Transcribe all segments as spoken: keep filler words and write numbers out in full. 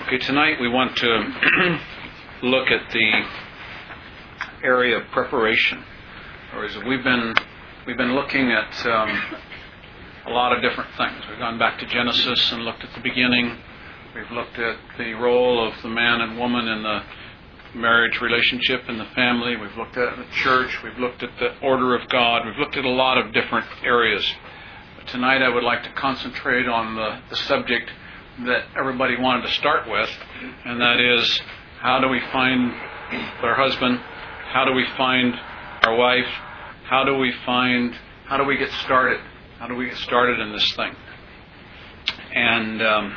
Okay, tonight we want to look at the area of preparation. Or as we've been we've been looking at um, a lot of different things. We've gone back to Genesis and looked at the beginning. We've looked at the role of the man and woman in the marriage relationship in the family. We've looked at the church. We've looked at the order of God. We've looked at a lot of different areas. But tonight I would like to concentrate on the, the subject that everybody wanted to start with, and that is, how do we find our husband? How do we find our wife? How do we find, how do we get started? How do we get started in this thing? And um,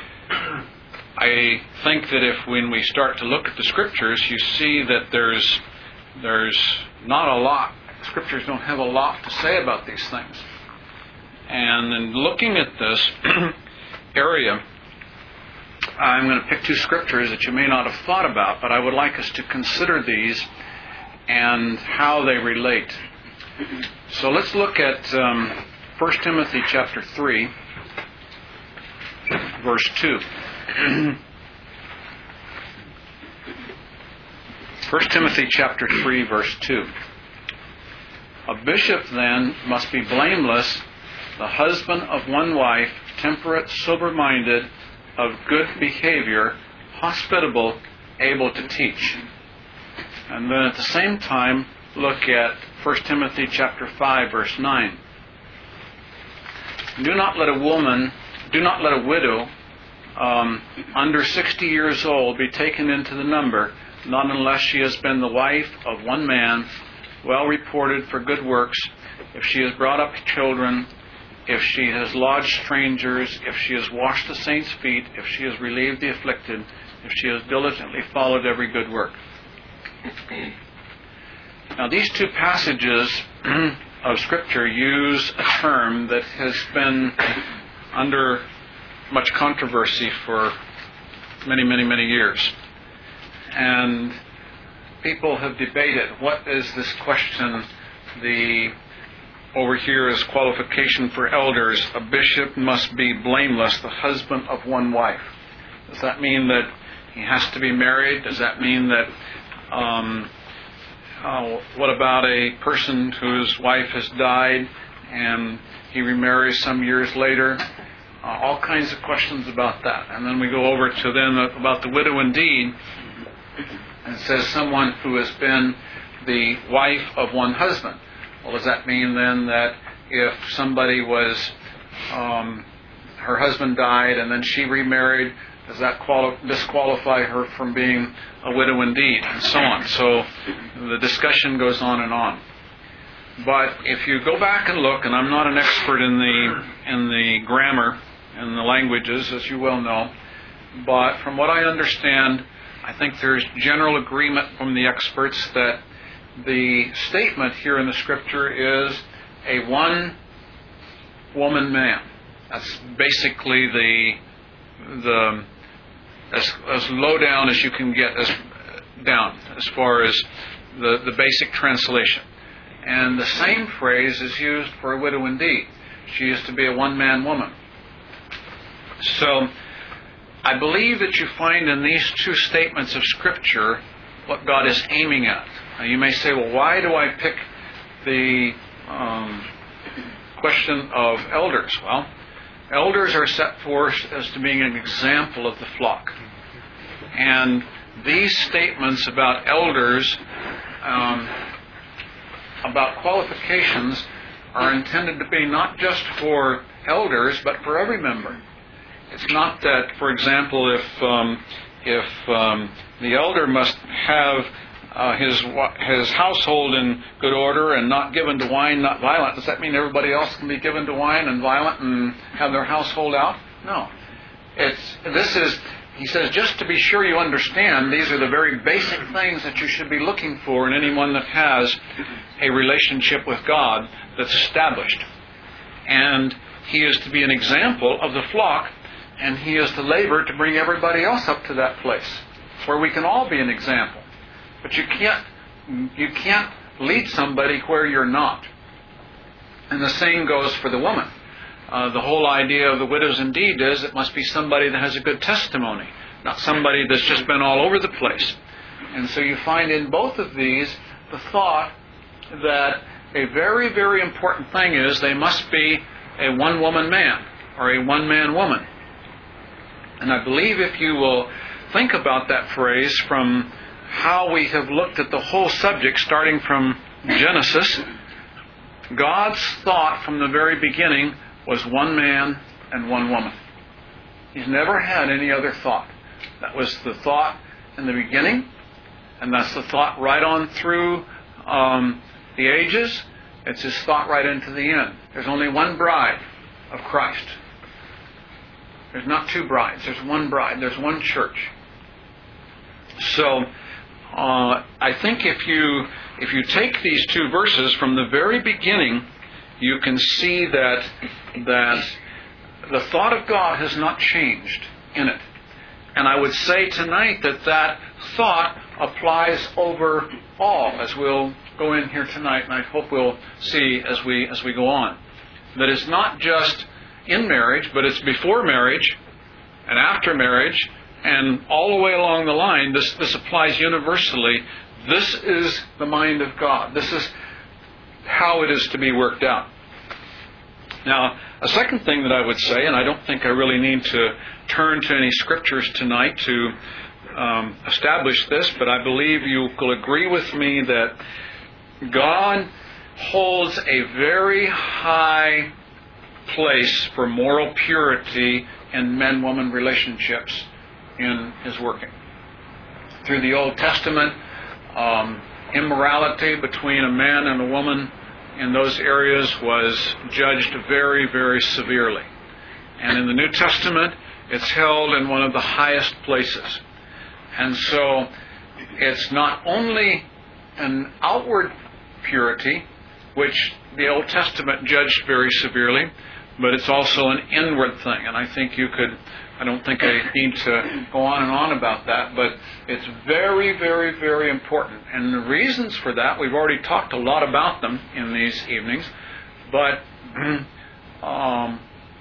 I think that if when we start to look at the Scriptures, you see that there's there's not a lot. The Scriptures don't have a lot to say about these things. And in looking at this area, I'm going to pick two Scriptures that you may not have thought about, but I would like us to consider these and how they relate. So let's look at um, First Timothy chapter three, verse two. First Timothy chapter three, verse two. A bishop then must be blameless, the husband of one wife, temperate, sober-minded, of good behavior, hospitable, able to teach. And then at the same time, look at First Timothy chapter five, verse nine. Do not let a woman, do not let a widow um, under sixty years old be taken into the number, not unless she has been the wife of one man, well reported for good works, if she has brought up children, if she has lodged strangers, if she has washed the saints' feet, if she has relieved the afflicted, if she has diligently followed every good work. Now, these two passages of Scripture use a term that has been under much controversy for many, many, many years. And people have debated, what is this question, the over here is qualification for elders, a bishop must be blameless, the husband of one wife. Does that mean that he has to be married? Does that mean that, um, uh, what about a person whose wife has died and he remarries some years later? Uh, all kinds of questions about that. And then we go over to then about the widow indeed. And it says someone who has been the wife of one husband. Well, does that mean then that if somebody was, um, her husband died and then she remarried, does that quali- disqualify her from being a widow indeed? And so on. So the discussion goes on and on. But if you go back and look, and I'm not an expert in the in the grammar and the languages, as you well know, but from what I understand, I think there's general agreement from the experts that the statement here in the Scripture is a one-woman man. That's basically the the as, as low down as you can get as down as far as the, the basic translation. And the same phrase is used for a widow indeed. She is to be a one-man woman. So I believe that you find in these two statements of Scripture what God is aiming at. Now you may say, well, why do I pick the um, question of elders? Well, elders are set forth as to being an example of the flock. And these statements about elders, um, about qualifications, are intended to be not just for elders, but for every member. It's not that, for example, if um, if um, the elder must have uh, his his household in good order and not given to wine, not violent, does that mean everybody else can be given to wine and violent and have their household out? No. It's this is he says, just to be sure you understand, these are the very basic things that you should be looking for in anyone that has a relationship with God that's established. And he is to be an example of the flock, and he is to labor to bring everybody else up to that place where we can all be an example. But you can't you can't lead somebody where you're not. And the same goes for the woman. uh, the whole idea of the widows indeed is it must be somebody that has a good testimony, not somebody that's just been all over the place. And so you find in both of these the thought that a very, very important thing is they must be a one-woman man or a one-man woman. And I believe if you will think about that phrase from how we have looked at the whole subject starting from Genesis, God's thought from the very beginning was one man and one woman. He's never had any other thought. That was the thought in the beginning, and that's the thought right on through um, the ages. It's his thought right into the end. There's only one bride of Christ. There's not two brides. There's one bride. There's one church. So uh, I think if you if you take these two verses from the very beginning, you can see that that the thought of God has not changed in it. And I would say tonight that that thought applies over all, as we'll go in here tonight, and I hope we'll see as we as we go on. That it's not just in marriage, but it's before marriage and after marriage, and all the way along the line. This this applies universally. This is the mind of God. This is how it is to be worked out. Now, a second thing that I would say, and I don't think I really need to turn to any scriptures tonight to um, establish this, but I believe you will agree with me that God holds a very high place for moral purity in men-woman relationships in His working. Through the Old Testament, um, immorality between a man and a woman in those areas was judged very, very severely. And in the New Testament, it's held in one of the highest places. And so it's not only an outward purity, which the Old Testament judged very severely, but it's also an inward thing. And I think you could, I don't think I need to go on and on about that, but it's very, very, very important. And the reasons for that, we've already talked a lot about them in these evenings, but um,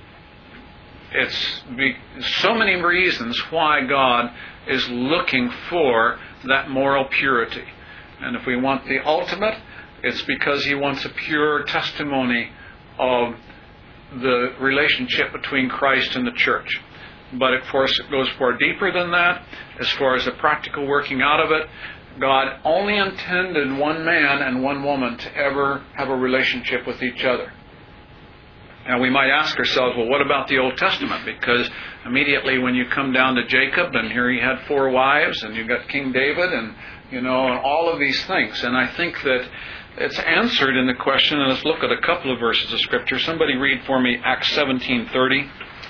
it's be, so many reasons why God is looking for that moral purity. And if we want the ultimate, it's because He wants a pure testimony of the relationship between Christ and the church. But of course it goes far deeper than that. As far as the practical working out of it, God only intended one man and one woman to ever have a relationship with each other. Now we might ask ourselves, well, what about the Old Testament? Because immediately when you come down to Jacob, and here he had four wives, and you've got King David, and you know, and all of these things. And I think that it's answered in the question, and let's look at a couple of verses of Scripture. Somebody read for me Acts seventeen thirty.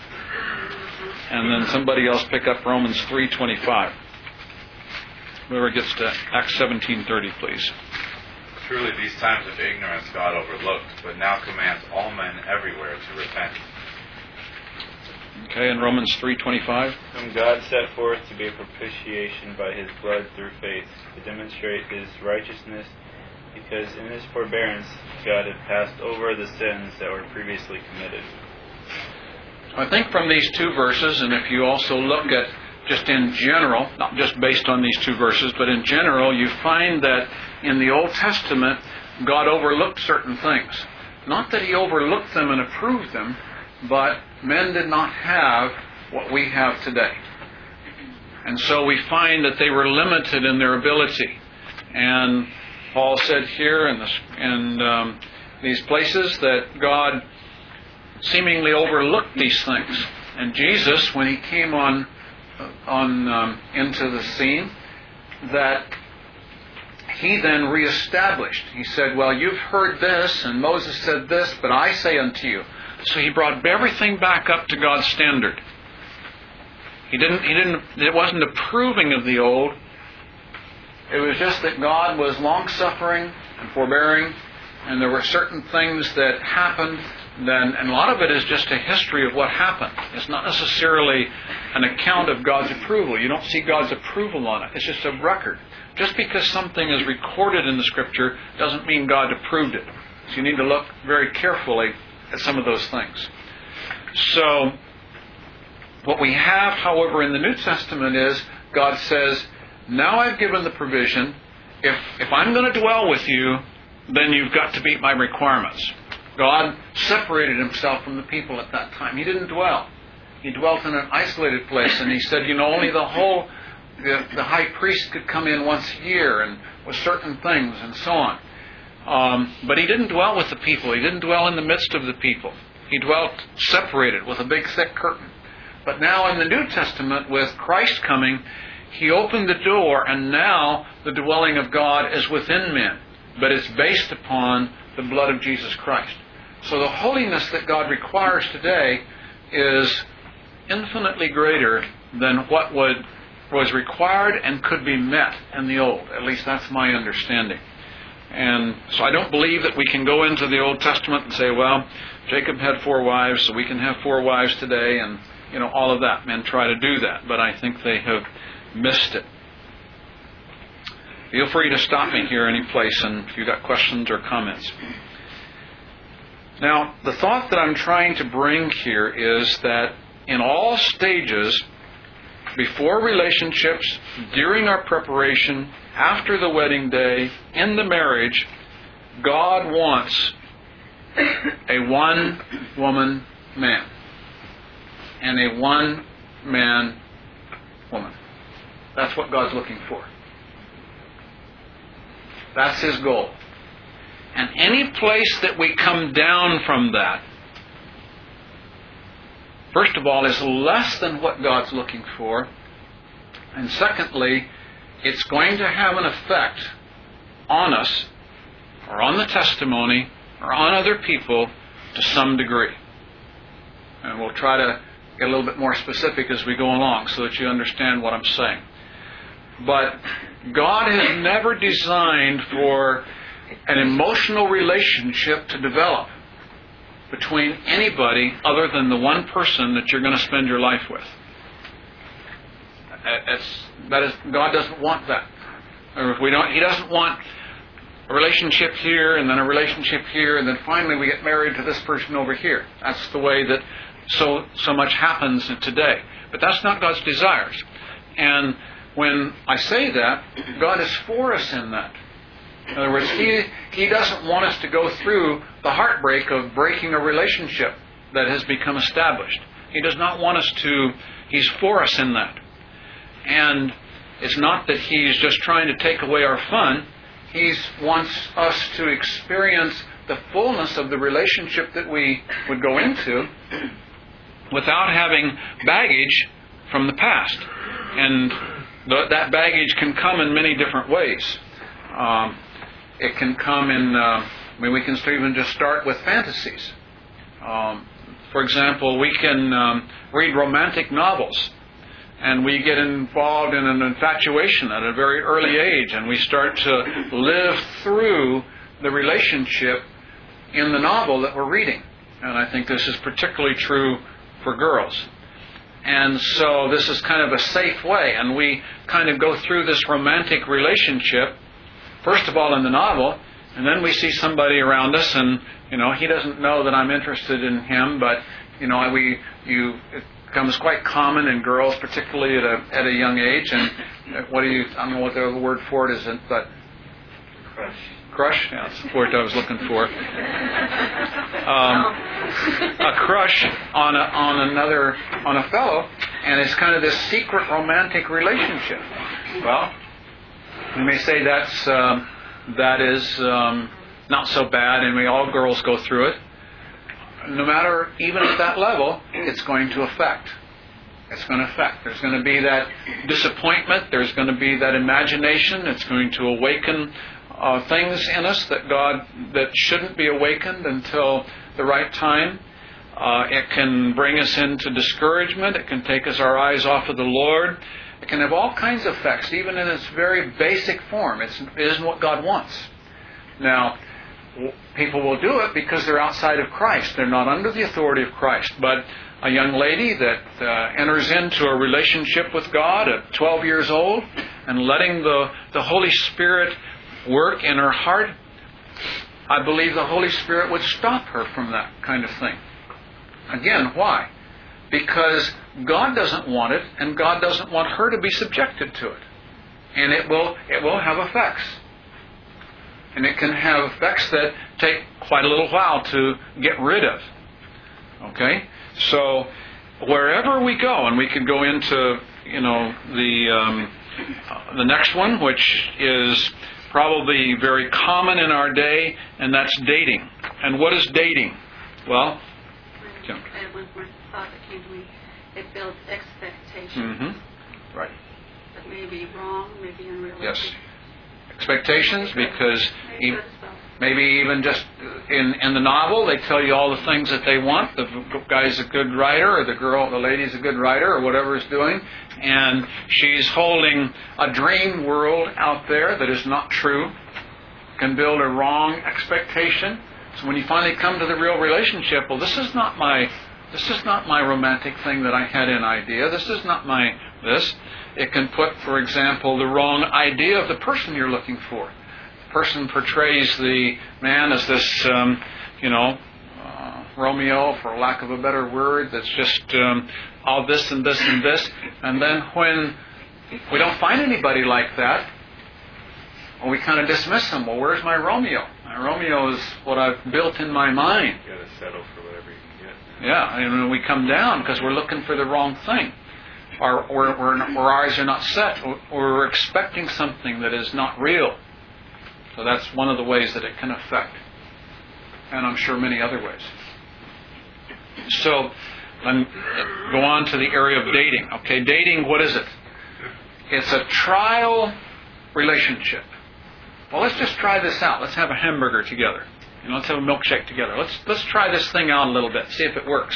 And then somebody else pick up Romans three twenty-five. Whoever gets to Acts seventeen thirty, please. Truly these times of ignorance God overlooked, but now commands all men everywhere to repent. Okay, and Romans three twenty-five. Whom God set forth to be a propitiation by His blood through faith, to demonstrate His righteousness, because in His forbearance God had passed over the sins that were previously committed. I think from these two verses, and if you also look at just in general, not just based on these two verses, but in general, you find that in the Old Testament, God overlooked certain things. Not that He overlooked them and approved them, but men did not have what we have today. And so we find that they were limited in their ability. And Paul said here in, this, in um, these places that God seemingly overlooked these things. And Jesus, when He came on on um, into the scene, that He then reestablished. He said, well, you've heard this, and Moses said this, but I say unto you. So He brought everything back up to God's standard. He didn't, he didn't, it wasn't approving of the old. It was just that God was long-suffering and forbearing, and there were certain things that happened then, and a lot of it is just a history of what happened. It's not necessarily an account of God's approval. You don't see God's approval on it. It's just a record. Just because something is recorded in the Scripture doesn't mean God approved it. So you need to look very carefully at some of those things. So, what we have, however, in the New Testament is God says, now I've given the provision. If, if I'm going to dwell with you, then you've got to meet my requirements. God separated himself from the people at that time. He didn't dwell. He dwelt in an isolated place, and he said, you know, only the whole, the, the high priest could come in once a year and with certain things and so on. Um, but he didn't dwell with the people. He didn't dwell in the midst of the people. He dwelt separated with a big thick curtain. But now in the New Testament, with Christ coming, he opened the door, and now the dwelling of God is within men. But it's based upon the blood of Jesus Christ. So the holiness that God requires today is infinitely greater than what would, was required and could be met in the Old. At least that's my understanding. And so I don't believe that we can go into the Old Testament and say, well, Jacob had four wives, so we can have four wives today, and you know, all of that. Men try to do that, but I think they have missed it. Feel free to stop me here any place, and if you've got questions or comments. Now, the thought that I'm trying to bring here is that in all stages, before relationships, during our preparation, after the wedding day, in the marriage, God wants a one-woman man and a one-man woman. That's what God's looking for. That's his goal. And any place that we come down from that, first of all, is less than what God's looking for. And secondly, it's going to have an effect on us, or on the testimony, or on other people to some degree. And we'll try to get a little bit more specific as we go along so that you understand what I'm saying. But God has never designed for an emotional relationship to develop between anybody other than the one person that you're going to spend your life with. It's, that is, God doesn't want that. Or if we don't, He doesn't want a relationship here and then a relationship here and then finally we get married to this person over here. That's the way that so so much happens today. But that's not God's desires. And when I say that, God is for us in that. In other words, He He doesn't want us to go through the heartbreak of breaking a relationship that has become established. He does not want us to. He's for us in that. And it's not that He's just trying to take away our fun. He wants us to experience the fullness of the relationship that we would go into without having baggage from the past. And the, that baggage can come in many different ways. Um, it can come in, uh, I mean, we can even just start with fantasies. Um, for example, we can um, read romantic novels, and we get involved in an infatuation at a very early age, and we start to live through the relationship in the novel that we're reading. And I think this is particularly true for girls. And so this is kind of a safe way, and we kind of go through this romantic relationship, first of all in the novel, and then we see somebody around us, and you know, he doesn't know that I'm interested in him, but you know, we you it becomes quite common in girls, particularly at a at a young age. And what do you? I don't know what the word for it isn't, but Crush. Crush? Yeah, that's the word I was looking for. Um, a crush on a, on another, on a fellow, and it's kind of this secret romantic relationship. Well, you may say that's um, that is um, not so bad, and we all girls go through it. No matter, even at that level, it's going to affect. It's going to affect. There's going to be that disappointment. There's going to be that imagination. It's going to awaken Uh, things in us that God that shouldn't be awakened until the right time. Uh, it can bring us into discouragement. It can take us our eyes off of the Lord. It can have all kinds of effects, even in its very basic form. It's, it isn't what God wants. Now, people will do it because they're outside of Christ. They're not under the authority of Christ. But a young lady that uh, enters into a relationship with God at twelve years old and letting the, the Holy Spirit work in her heart, I believe the Holy Spirit would stop her from that kind of thing. Again, why? Because God doesn't want it, and God doesn't want her to be subjected to it. And it will it will have effects. And it can have effects that take quite a little while to get rid of. Okay? So wherever we go, and we can go into, you know, the um, uh, the next one, which is probably very common in our day, and that's dating. And what is dating? Well, Jim. One more thought that came to me. It builds expectations. Mm-hmm. Right. That may be wrong, maybe unrealistic. Yes. Expectations, because maybe, even, maybe even just in in the novel, they tell you all the things that they want. The guy's a good writer, or the girl, the lady's a good writer, or whatever is doing, and she's holding a dream world out there that is not true. Can build a wrong expectation. So when you finally come to the real relationship, well, this is not my this is not my romantic thing that I had in idea. This is not my this. It can put, for example, the wrong idea of the person you're looking for. The person portrays the man as this, um, you know, uh, Romeo, for lack of a better word, that's just um, all this and this and this. And then when we don't find anybody like that, well, we kind of dismiss them. Well, where's my Romeo? My Romeo is what I've built in my mind. You got to settle for whatever you can get. Yeah, and we come down because we're looking for the wrong thing. Our, or, or our eyes are not set, or we're expecting something that is not real. So that's one of the ways that it can affect. And I'm sure many other ways. So, let's go on to the area of dating. Okay, dating, what is it? It's a trial relationship. Well, let's just try this out. Let's have a hamburger together. You know, let's have a milkshake together. Let's let's try this thing out a little bit, see if it works.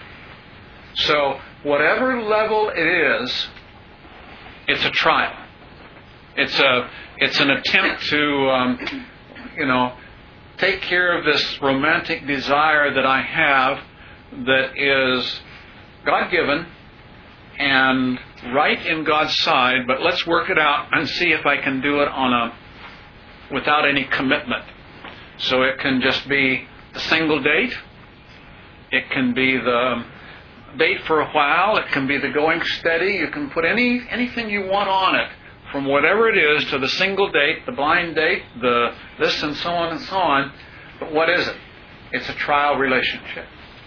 So, whatever level it is, it's a trial. It's a it's an attempt to, um, you know, take care of this romantic desire that I have that is God-given and right in God's side, but let's work it out and see if I can do it on a without any commitment. So it can just be a single date. It can be the date for a while. It can be the going steady. You can put any anything you want on it, from whatever it is to the single date, the blind date, the this and so on and so on. But what is it? It's a trial relationship.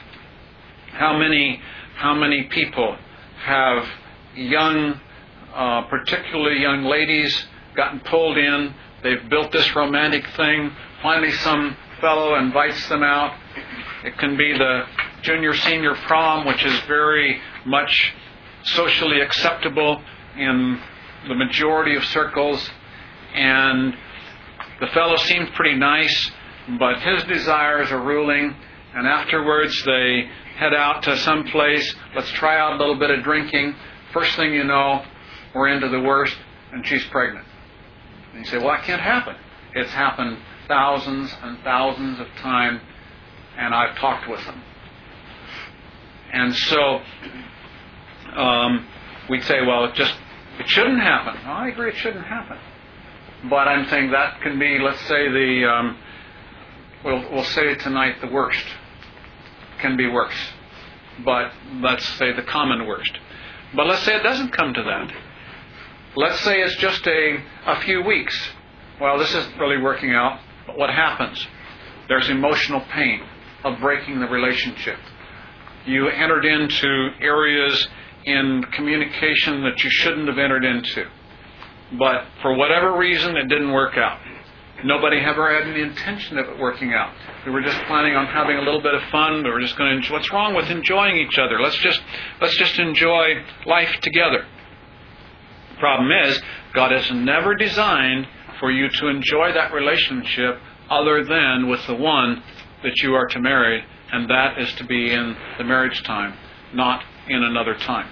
How many how many people have young, uh, particularly young ladies, gotten pulled in? They've built this romantic thing. Finally, some fellow invites them out. It can be the junior senior prom, which is very much socially acceptable in the majority of circles. And the fellow seems pretty nice, but his desires are ruling. And afterwards, they head out to some place. Let's try out a little bit of drinking. First thing you know, we're into the worst, and she's pregnant. And you say, well, that can't happen. It's happened thousands and thousands of times, and I've talked with them. And so um, we'd say, well, it just it shouldn't happen. Well, I agree it shouldn't happen. But I'm saying that can be, let's say, the, um, we'll, we'll say tonight the worst. Can be worse. But let's say the common worst. But let's say it doesn't come to that. Let's say it's just a, a few weeks. Well, this isn't really working out. But what happens? There's emotional pain of breaking the relationship. You entered into areas in communication that you shouldn't have entered into. But for whatever reason, it didn't work out. Nobody ever had any intention of it working out. We were just planning on having a little bit of fun. We were just going to enjoy. What's wrong with enjoying each other? Let's just let's just enjoy life together. The problem is, God has never designed for you to enjoy that relationship other than with the one that you are to marry, and that is to be in the marriage time, not in another time.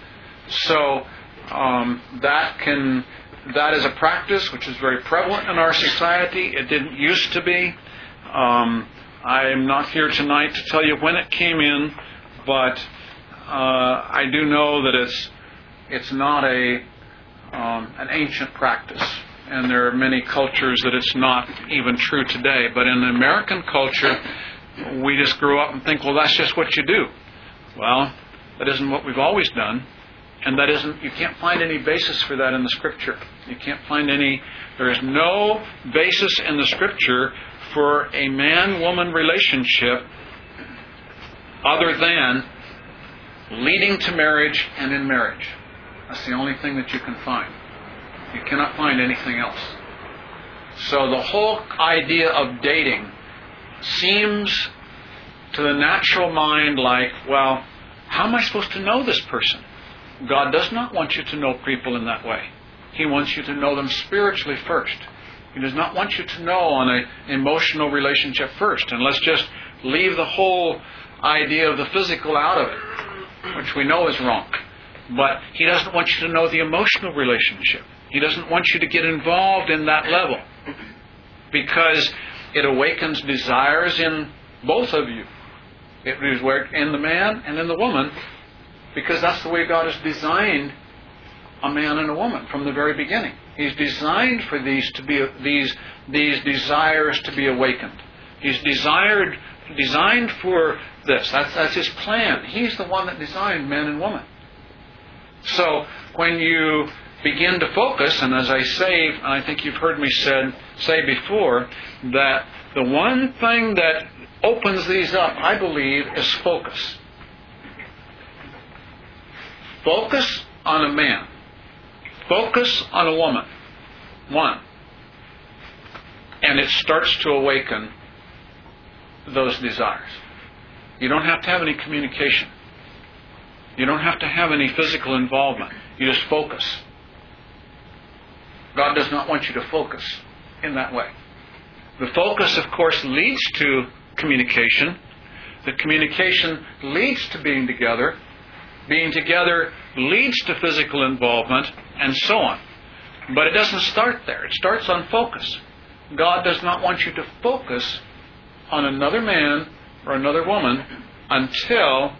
So um, that can that is a practice which is very prevalent in our society. It didn't used to be. Um, I'm not here tonight to tell you when it came in, but uh, I do know that it's it's not a um, an ancient practice, and there are many cultures that it's not even true today. But in American culture, we just grew up and think, well, that's just what you do. Well, that isn't what we've always done, and that isn't, you can't find any basis for that in the Scripture. You can't find any, there is no basis in the Scripture for a man-woman relationship other than leading to marriage and in marriage. That's the only thing that you can find. You cannot find anything else. So the whole idea of dating seems to the natural mind like, well, how am I supposed to know this person? God does not want you to know people in that way. He wants you to know them spiritually first. He does not want you to know on an emotional relationship first. And let's just leave the whole idea of the physical out of it, which we know is wrong. But He doesn't want you to know the emotional relationship. He doesn't want you to get involved in that level, because it awakens desires in both of you. It is in the man and in the woman, because that's the way God has designed a man and a woman from the very beginning. He's designed for these to be these these desires to be awakened. He's desired designed for this. That's that's His plan. He's the one that designed man and woman. So when you begin to focus, and as I say, and I think you've heard me said say before, that the one thing that opens these up, I believe, is focus. Focus on a man. Focus on a woman. One. And it starts to awaken those desires. You don't have to have any communication. You don't have to have any physical involvement. You just focus. God does not want you to focus in that way. The focus, of course, leads to communication. The communication leads to being together. Being together leads to physical involvement, and so on. But it doesn't start there. It starts on focus. God does not want you to focus on another man or another woman until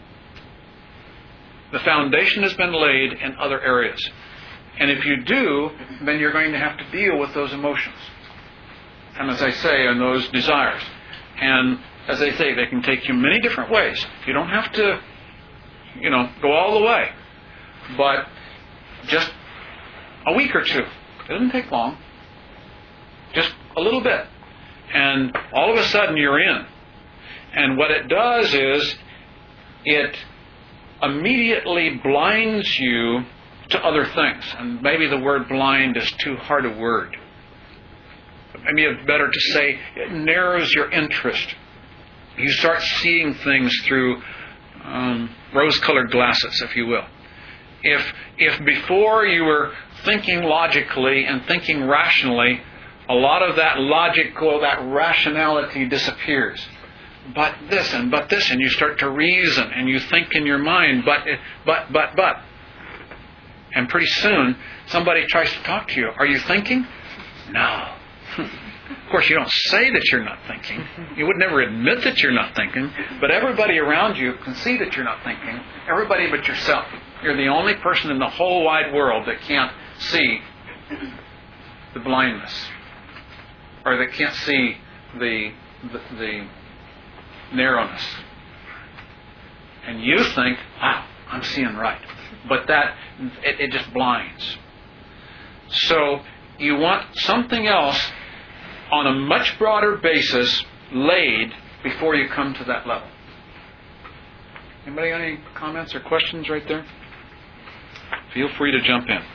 the foundation has been laid in other areas. And if you do, then you're going to have to deal with those emotions. And as I say, and those desires. And as I say, they can take you many different ways. You don't have to, you know, go all the way. But just a week or two. It doesn't take long. Just a little bit. And all of a sudden you're in. And what it does is it immediately blinds you to other things. And maybe the word blind is too hard a word. But maybe it's better to say it narrows your interest. You start seeing things through um, rose-colored glasses, if you will. If if before you were thinking logically and thinking rationally, a lot of that logical, that rationality disappears. But this and but this, and you start to reason and you think in your mind, but, but, but, but. And pretty soon, somebody tries to talk to you. Are you thinking? No. Of course, you don't say that you're not thinking. You would never admit that you're not thinking. But everybody around you can see that you're not thinking. Everybody but yourself. You're the only person in the whole wide world that can't see the blindness. Or that can't see the, the, the narrowness. And you think, wow, I'm seeing right. But that, it, it just blinds. So you want something else on a much broader basis laid before you come to that level. Anybody got any comments or questions right there? Feel free to jump in.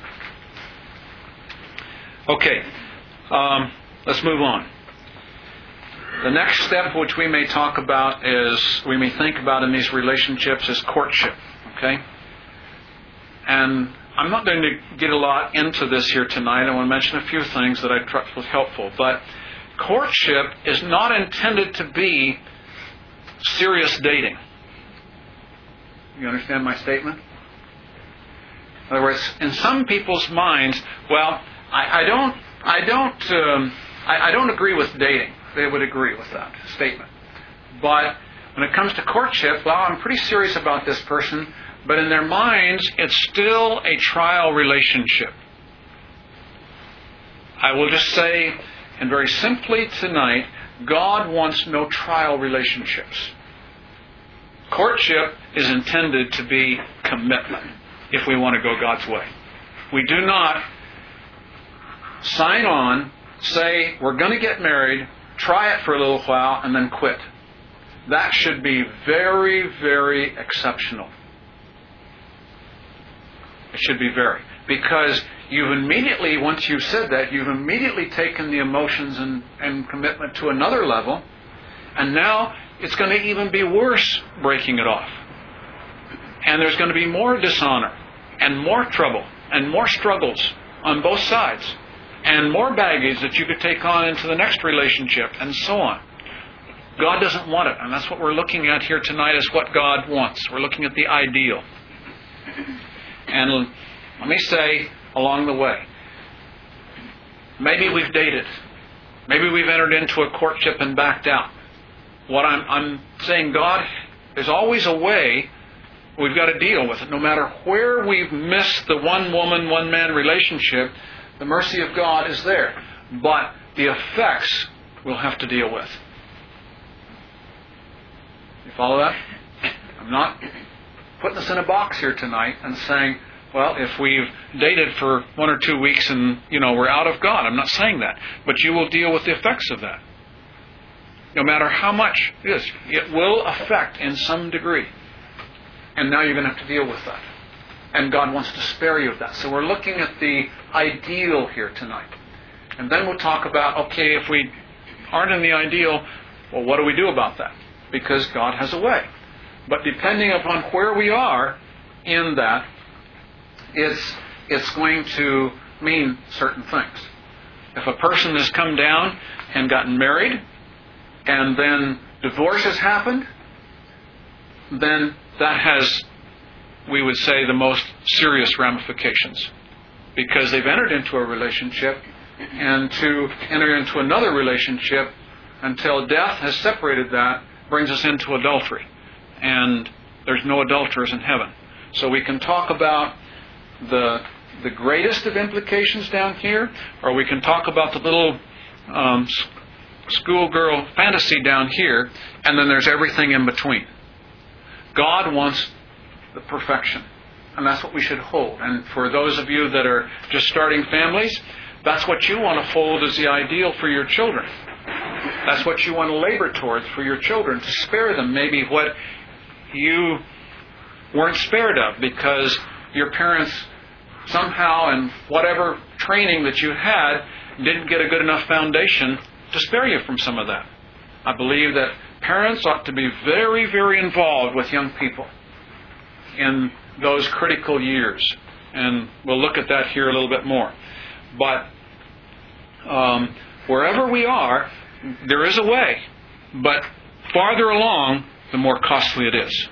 Okay, um, let's move on. The next step which we may talk about is, we may think about in these relationships, is courtship. Okay? And I'm not going to get a lot into this here tonight. I want to mention a few things that I trust was helpful. But courtship is not intended to be serious dating. You understand my statement? In other words, in some people's minds, well, I, I don't, I don't, um, I, I don't agree with dating. They would agree with that statement. But when it comes to courtship, well, I'm pretty serious about this person. But in their minds, it's still a trial relationship. I will just say, and very simply tonight, God wants no trial relationships. Courtship is intended to be commitment if we want to go God's way. We do not sign on, say we're going to get married, try it for a little while, and then quit. That should be very, very exceptional. It should be very. Because you've immediately, once you've said that, you've immediately taken the emotions and, and commitment to another level, and now it's going to even be worse breaking it off. And there's going to be more dishonor, and more trouble, and more struggles on both sides, and more baggage that you could take on into the next relationship, and so on. God doesn't want it, and that's what we're looking at here tonight, is what God wants. We're looking at the ideal. And let me say, along the way, maybe we've dated. Maybe we've entered into a courtship and backed out. What I'm, I'm saying, God, there's always a way. We've got to deal with it. No matter where we've missed the one woman, one man relationship, the mercy of God is there. But the effects we'll have to deal with. You follow that? I'm not putting this in a box here tonight and saying, well, if we've dated for one or two weeks and, you know, we're out of God. I'm not saying that. But you will deal with the effects of that. No matter how much it is, it will affect in some degree. And now you're going to have to deal with that. And God wants to spare you of that. So we're looking at the ideal here tonight. And then we'll talk about, okay, if we aren't in the ideal, well, what do we do about that? Because God has a way. But depending upon where we are in that, it's, it's going to mean certain things. If a person has come down and gotten married, and then divorce has happened, then that has, we would say, the most serious ramifications. Because they've entered into a relationship, and to enter into another relationship until death has separated that brings us into adultery. And there's no adulterers in heaven. So we can talk about the the greatest of implications down here, or we can talk about the little um, schoolgirl fantasy down here, and then there's everything in between. God wants the perfection, and that's what we should hold. And for those of you that are just starting families, that's what you want to hold as the ideal for your children. That's what you want to labor towards for your children, to spare them maybe what you weren't spared of because your parents somehow, and whatever training that you had, didn't get a good enough foundation to spare you from some of that. I believe that parents ought to be very, very involved with young people in those critical years. And we'll look at that here a little bit more. But um, wherever we are, there is a way. But farther along, the more costly it is.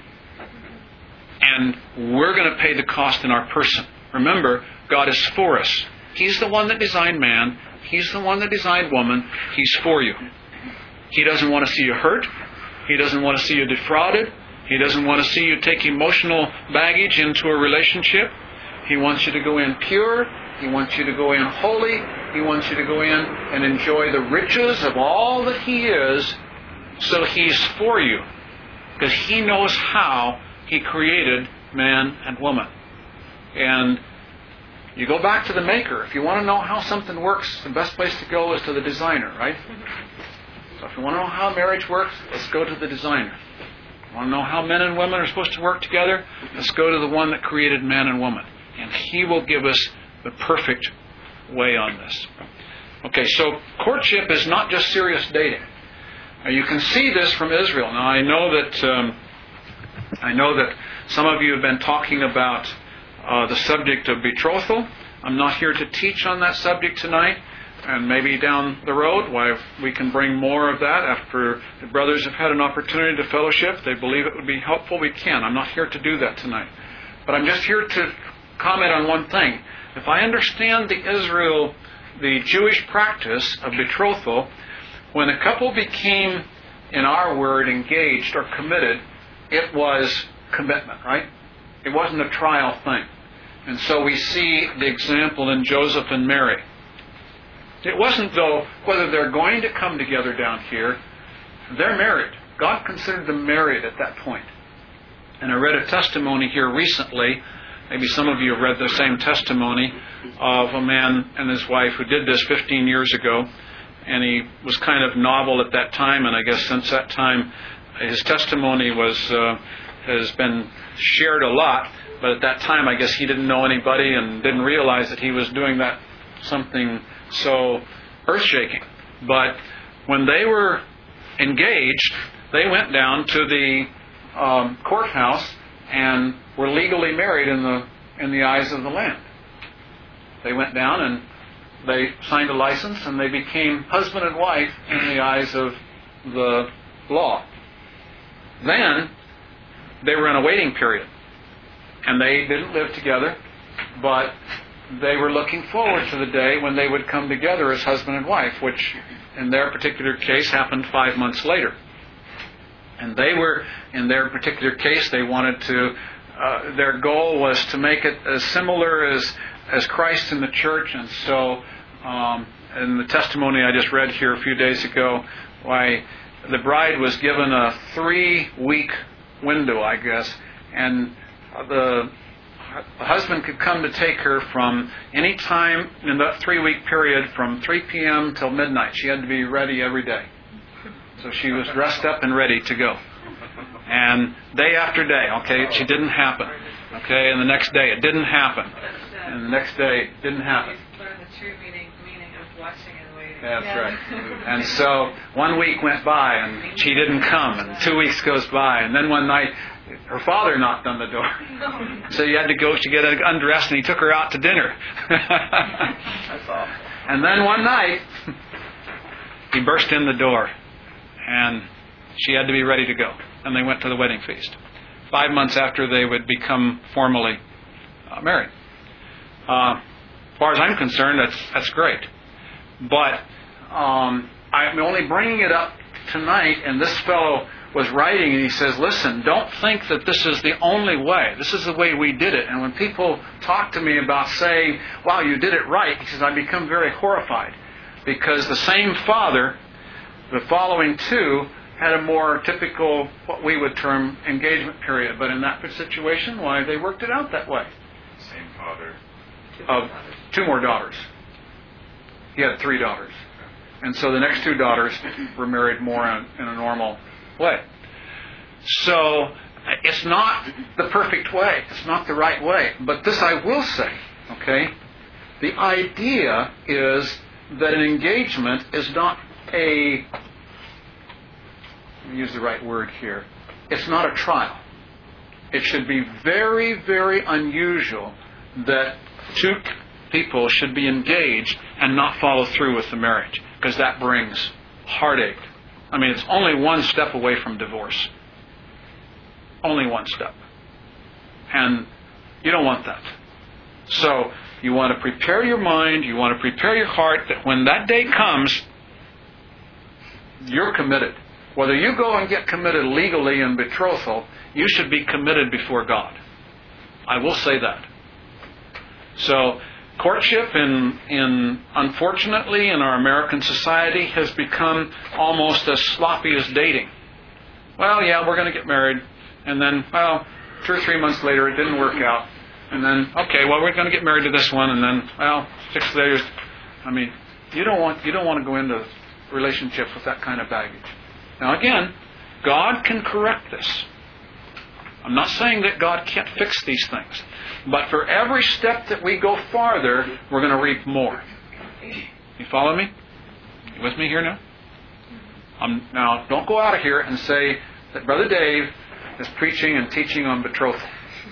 And we're going to pay the cost in our person. Remember, God is for us. He's the one that designed man. He's the one that designed woman. He's for you. He doesn't want to see you hurt. He doesn't want to see you defrauded. He doesn't want to see you take emotional baggage into a relationship. He wants you to go in pure. He wants you to go in holy. He wants you to go in and enjoy the riches of all that He is. So He's for you. Because He knows how He created man and woman. And you go back to the Maker. If you want to know how something works, the best place to go is to the designer, right? So if you want to know how marriage works, let's go to the designer. You want to know how men and women are supposed to work together? Let's go to the one that created man and woman. And He will give us the perfect way on this. Okay, so courtship is not just serious dating. Now, you can see this from Israel. Now, I know that um, I know that some of you have been talking about uh, the subject of betrothal. I'm not here to teach on that subject tonight, and maybe down the road, why we can bring more of that after the brothers have had an opportunity to fellowship. They believe it would be helpful. We can. I'm not here to do that tonight, but I'm just here to comment on one thing. If I understand the Israel, the Jewish practice of betrothal, when a couple became, in our word, engaged or committed, it was commitment, right? It wasn't a trial thing. And so we see the example in Joseph and Mary. It wasn't, though, whether they're going to come together down here. They're married. God considered them married at that point. And I read a testimony here recently, maybe some of you have read the same testimony, of a man and his wife who did this fifteen years ago. And he was kind of novel at that time, and I guess since that time his testimony was uh, has been shared a lot. But at that time, I guess he didn't know anybody and didn't realize that he was doing that something so earth-shaking. But when they were engaged, they went down to the um, courthouse and were legally married in the in the eyes of the land. They went down and they signed a license, and they became husband and wife in the eyes of the law. Then they were in a waiting period, and they didn't live together, but they were looking forward to the day when they would come together as husband and wife, which in their particular case happened five months later. And they were, in their particular case, they wanted to, uh, their goal was to make it as similar as as Christ in the church. And so um, in the testimony I just read here a few days ago, why the bride was given a three-week window, I guess, and the, the husband could come to take her from any time in that three-week period from three p.m. till midnight. She had to be ready every day. So she was dressed up and ready to go. And day after day, okay, she didn't happen. Okay, and the next day it didn't happen. And the next day it didn't happen. Learn the true meaning, meaning of watching and waiting. That's right. And so one week went by and she didn't come, and two weeks goes by, and then one night her father knocked on the door. So you had to go to get undressed, and he took her out to dinner. That's awful. And then one night he burst in the door, and she had to be ready to go. And they went to the wedding feast. Five months after they would become formally uh, married. Uh, as far as I'm concerned, that's that's great. But um, I'm only bringing it up tonight, and this fellow was writing, and he says, listen, don't think that this is the only way. This is the way we did it. And when people talk to me about saying, wow, you did it right, he says, I become very horrified. Because the same father, the following two, had a more typical, what we would term, engagement period. But in that situation, why, they worked it out that way. Same father. Of two more daughters. He had three daughters. And so the next two daughters were married more in, in a normal way. So it's not the perfect way. It's not the right way. But this I will say, okay? The idea is that an engagement is not a, let me use the right word here, it's not a trial. It should be very, very unusual that two people should be engaged and not follow through with the marriage, because that brings heartache. I mean, it's only one step away from divorce. Only one step. And you don't want that. So you want to prepare your mind, you want to prepare your heart that when that day comes, you're committed. Whether you go and get committed legally in betrothal, you should be committed before God. I will say that. So courtship, in, in unfortunately, in our American society, has become almost as sloppy as dating. Well, yeah, we're going to get married, and then, well, two or three months later, it didn't work out, and then, okay, well, we're going to get married to this one, and then, well, six years. I mean, you don't want you don't want to go into a relationship with that kind of baggage. Now, again, God can correct this. I'm not saying that God can't fix these things. But for every step that we go farther, we're going to reap more. You follow me? You with me here now? Um, now, don't go out of here and say that Brother Dave is preaching and teaching on betrothal.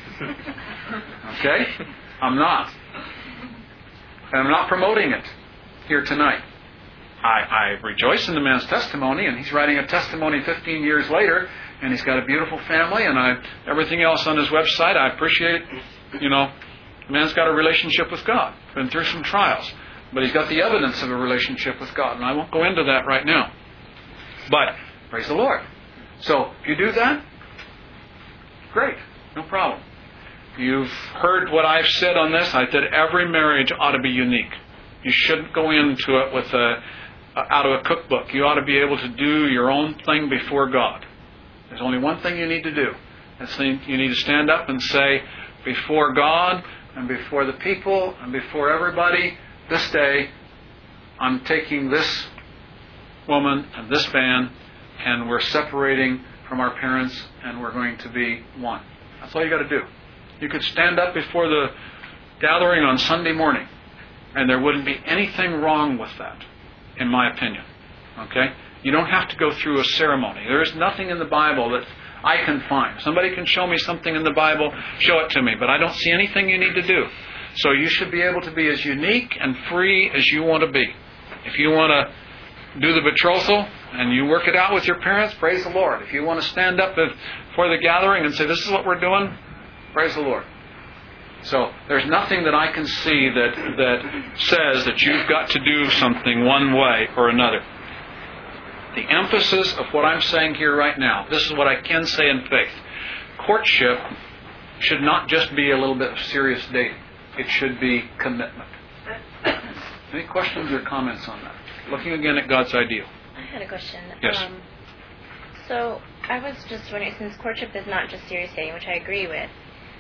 Okay? I'm not. And I'm not promoting it here tonight. I, I rejoice in the man's testimony, and he's writing a testimony fifteen years later, and he's got a beautiful family, and I everything else on his website, I appreciate it. You know, the man's got a relationship with God, been through some trials, but he's got the evidence of a relationship with God, and I won't go into that right now. But, praise the Lord. So, if you do that, great, no problem. You've heard what I've said on this. I said every marriage ought to be unique. You shouldn't go into it with a, out of a cookbook. You ought to be able to do your own thing before God. There's only one thing you need to do. It's, you need to stand up and say, before God and before the people and before everybody, this day I'm taking this woman and this man, and we're separating from our parents, and we're going to be one. That's all you got to do. You could stand up before the gathering on Sunday morning, and there wouldn't be anything wrong with that, in my opinion. Okay? You don't have to go through a ceremony. There is nothing in the Bible that I can find. Somebody can show me something in the Bible, show it to me, but I don't see anything you need to do. So you should be able to be as unique and free as you want to be. If you want to do the betrothal and you work it out with your parents, praise the Lord. If you want to stand up before the gathering and say, this is what we're doing, praise the Lord. So there's nothing that I can see that, that says that you've got to do something one way or another. The emphasis of what I'm saying here right now, this is what I can say in faith. Courtship should not just be a little bit of serious dating. It should be commitment. Any questions or comments on that? Looking again at God's ideal. I had a question. Yes. Um, so I was just wondering, since courtship is not just serious dating, which I agree with,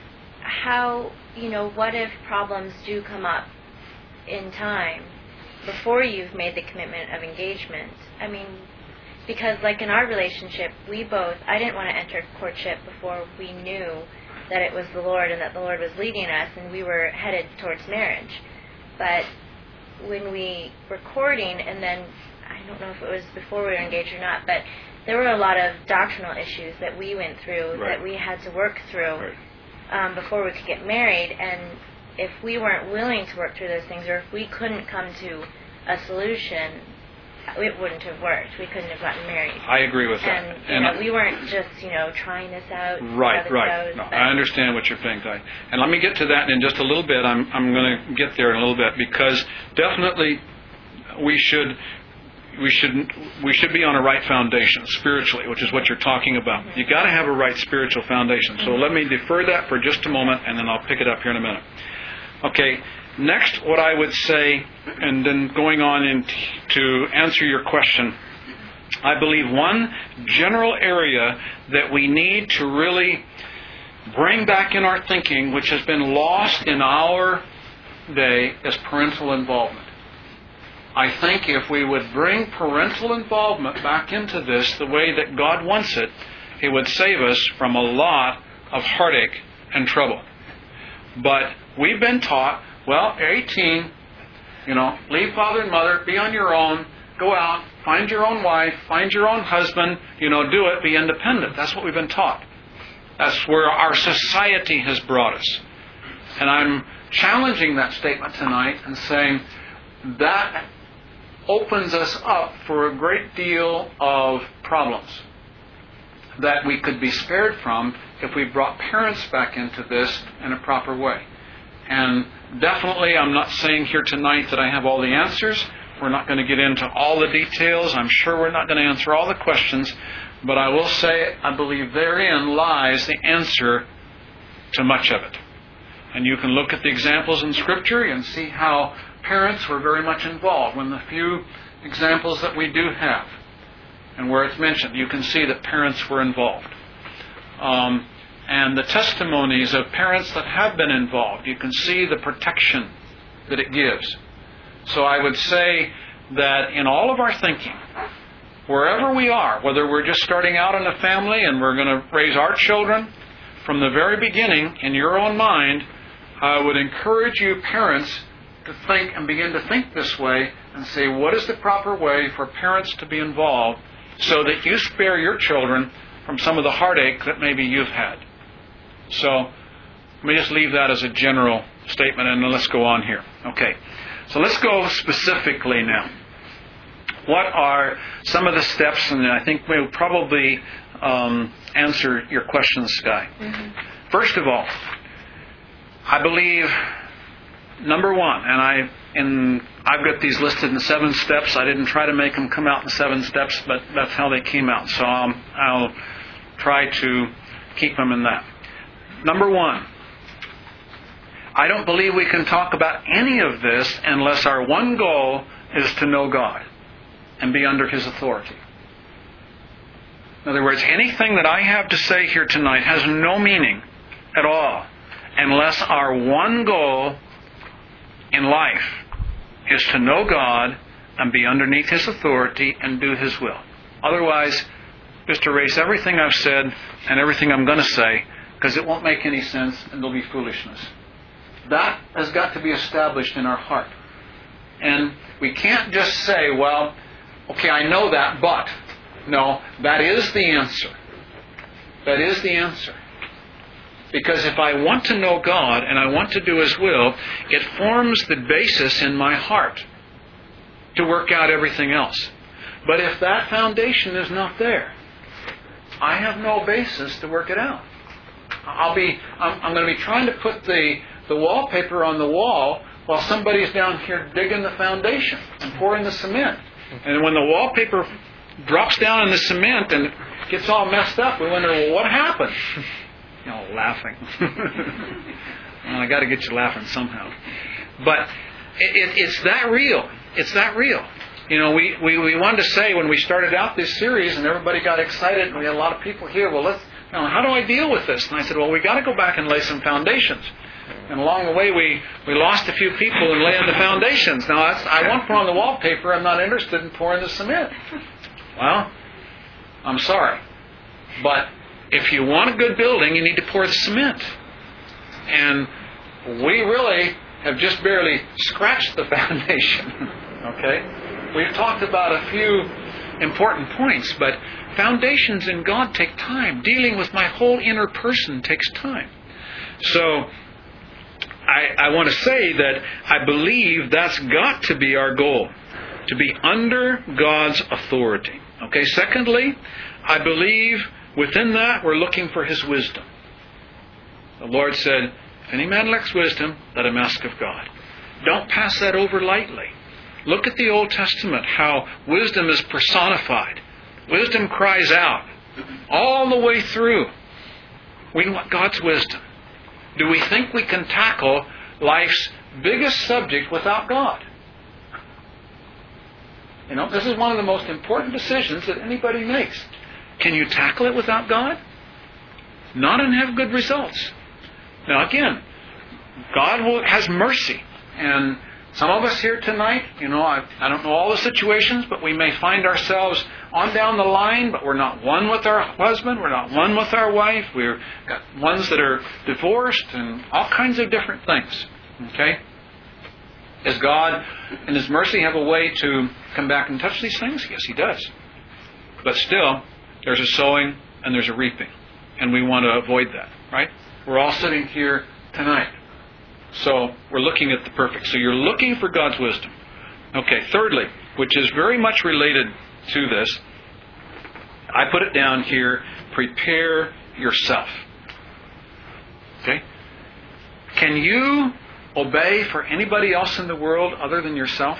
how, you know, what if problems do come up in time before you've made the commitment of engagement? I mean, because like in our relationship, we both, I didn't want to enter courtship before we knew that it was the Lord and that the Lord was leading us and we were headed towards marriage. But when we were courting, and then, I don't know if it was before we were engaged or not, but there were a lot of doctrinal issues that we went through, right, that we had to work through, right, um, before we could get married. And if we weren't willing to work through those things, or if we couldn't come to a solution, it wouldn't have worked. We couldn't have gotten married. I agree with that. And, you and know, I, we weren't just, you know, trying this out. Right, right. No, I understand what you're saying, Ty. And let me get to that in just a little bit. I'm I'm going to get there in a little bit, because definitely we should we should we should be on a right foundation spiritually, which is what you're talking about. Mm-hmm. You got to have a right spiritual foundation. So mm-hmm. let me defer that for just a moment, and then I'll pick it up here in a minute. Okay. Next, what I would say, and then going on in t- to answer your question, I believe one general area that we need to really bring back in our thinking, which has been lost in our day, is parental involvement. I think if we would bring parental involvement back into this the way that God wants it, it would save us from a lot of heartache and trouble. But we've been taught, well, you're eighteen, you know, leave father and mother, be on your own, go out, find your own wife, find your own husband, you know, do it, be independent. That's what we've been taught. That's where our society has brought us. And I'm challenging that statement tonight and saying that opens us up for a great deal of problems that we could be spared from if we brought parents back into this in a proper way. And definitely, I'm not saying here tonight that I have all the answers. We're not going to get into all the details. I'm sure we're not going to answer all the questions. But I will say, I believe therein lies the answer to much of it. And you can look at the examples in Scripture and see how parents were very much involved. When the few examples that we do have, and where it's mentioned, you can see that parents were involved. Um, and the testimonies of parents that have been involved, you can see the protection that it gives. So I would say that in all of our thinking, wherever we are, whether we're just starting out in a family and we're going to raise our children, from the very beginning, in your own mind, I would encourage you parents to think and begin to think this way and say, what is the proper way for parents to be involved so that you spare your children from some of the heartache that maybe you've had. So let me just leave that as a general statement, and then let's go on here. Okay, so let's go specifically now. What are some of the steps, and I think we'll probably um, answer your questions, Sky. Mm-hmm. First of all, I believe, number one, and I in I've got these listed in seven steps. I didn't try to make them come out in seven steps, but that's how they came out. So um, I'll try to keep them in that. Number one, I don't believe we can talk about any of this unless our one goal is to know God and be under His authority. In other words, anything that I have to say here tonight has no meaning at all unless our one goal in life is to know God and be underneath His authority and do His will. Otherwise, just erase everything I've said and everything I'm going to say, because it won't make any sense and it'll be foolishness. That has got to be established in our heart. And we can't just say, well, okay, I know that, but... No, that is the answer. That is the answer. Because if I want to know God and I want to do His will, it forms the basis in my heart to work out everything else. But if that foundation is not there, I have no basis to work it out. I'll be, I'm, I'm going to be trying to put the, the wallpaper on the wall while somebody's down here digging the foundation and pouring the cement. And when the wallpaper drops down in the cement and gets all messed up, we wonder, well, what happened? You know, laughing. Well, I got to get you laughing somehow. But it, it, it's that real. It's that real. You know, we, we, we wanted to say when we started out this series and everybody got excited and we had a lot of people here, well, let's, you know, how do I deal with this? And I said, well, we got to go back and lay some foundations. And along the way, we, we lost a few people in laying the foundations. Now, that's, I want to put on the wallpaper. I'm not interested in pouring the cement. Well, I'm sorry. But if you want a good building, you need to pour the cement. And we really have just barely scratched the foundation. Okay? We've talked about a few important points, but foundations in God take time. Dealing with my whole inner person takes time. So, I, I want to say that I believe that's got to be our goal, to be under God's authority. Okay, secondly, I believe within that we're looking for His wisdom. The Lord said, if any man lacks wisdom, let him ask of God. Don't pass that over lightly. Look at the Old Testament, how wisdom is personified. Wisdom cries out all the way through. We want God's wisdom. Do we think we can tackle life's biggest subject without God? You know, this is one of the most important decisions that anybody makes. Can you tackle it without God? Not and have good results. Now again, God will, has mercy. And some of us here tonight, you know, I, I don't know all the situations, but we may find ourselves on down the line, but we're not one with our husband, we're not one with our wife, we've got ones that are divorced and all kinds of different things. Okay? Does God, in His mercy, have a way to come back and touch these things? Yes, He does. But still, there's a sowing and there's a reaping. And we want to avoid that, right? We're all sitting here tonight. So, we're looking at the perfect. So, you're looking for God's wisdom. Okay, thirdly, which is very much related to this, I put it down here, prepare yourself. Okay? Can you obey for anybody else in the world other than yourself?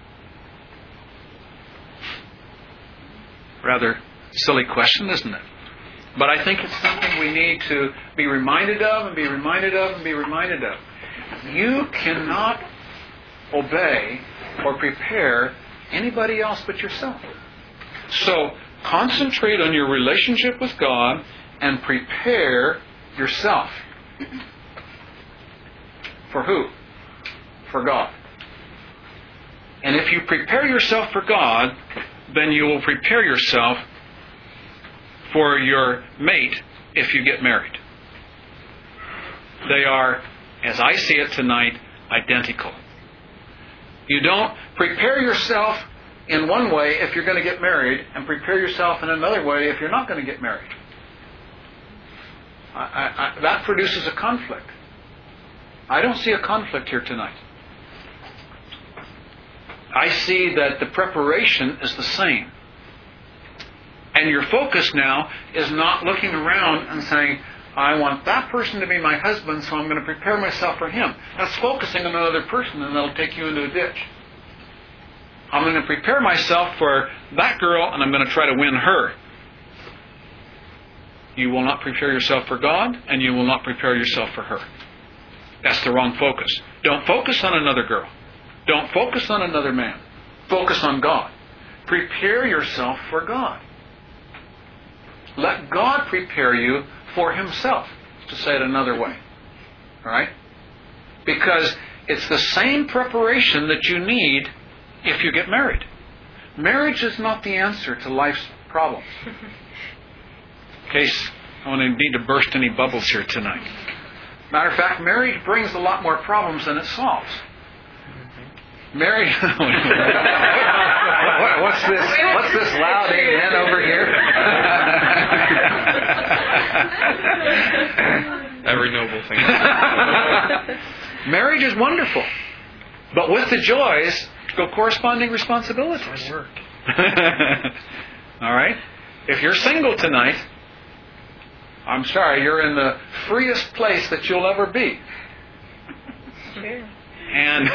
Rather silly question, isn't it? But I think it's something we need to be reminded of and be reminded of and be reminded of. You cannot obey or prepare anybody else but yourself. So concentrate on your relationship with God and prepare yourself. For who? For God. And if you prepare yourself for God, then you will prepare yourself for your mate if you get married. They are, as I see it tonight, identical. You don't prepare yourself in one way if you're going to get married and prepare yourself in another way if you're not going to get married. I, I, I, that produces a conflict. I don't see a conflict here tonight. I see that the preparation is the same. And your focus now is not looking around and saying, I want that person to be my husband, so I'm going to prepare myself for him. That's focusing on another person, and that'll take you into a ditch. I'm going to prepare myself for that girl, and I'm going to try to win her. You will not prepare yourself for God, and you will not prepare yourself for her. That's the wrong focus. Don't focus on another girl. Don't focus on another man. Focus on God. Prepare yourself for God. let God prepare you for Himself, to say it another way. All right? Because it's the same preparation that you need if you get married. Marriage is not the answer to life's problems. In case I want to need to burst any bubbles here tonight. Matter of fact, marriage brings a lot more problems than it solves. Marriage. what, what's this? What's this loud amen over here? Every noble thing. Marriage is wonderful, but with the joys go corresponding responsibilities. Work. All right. If you're single tonight, I'm sorry, you're in the freest place that you'll ever be. Sure. And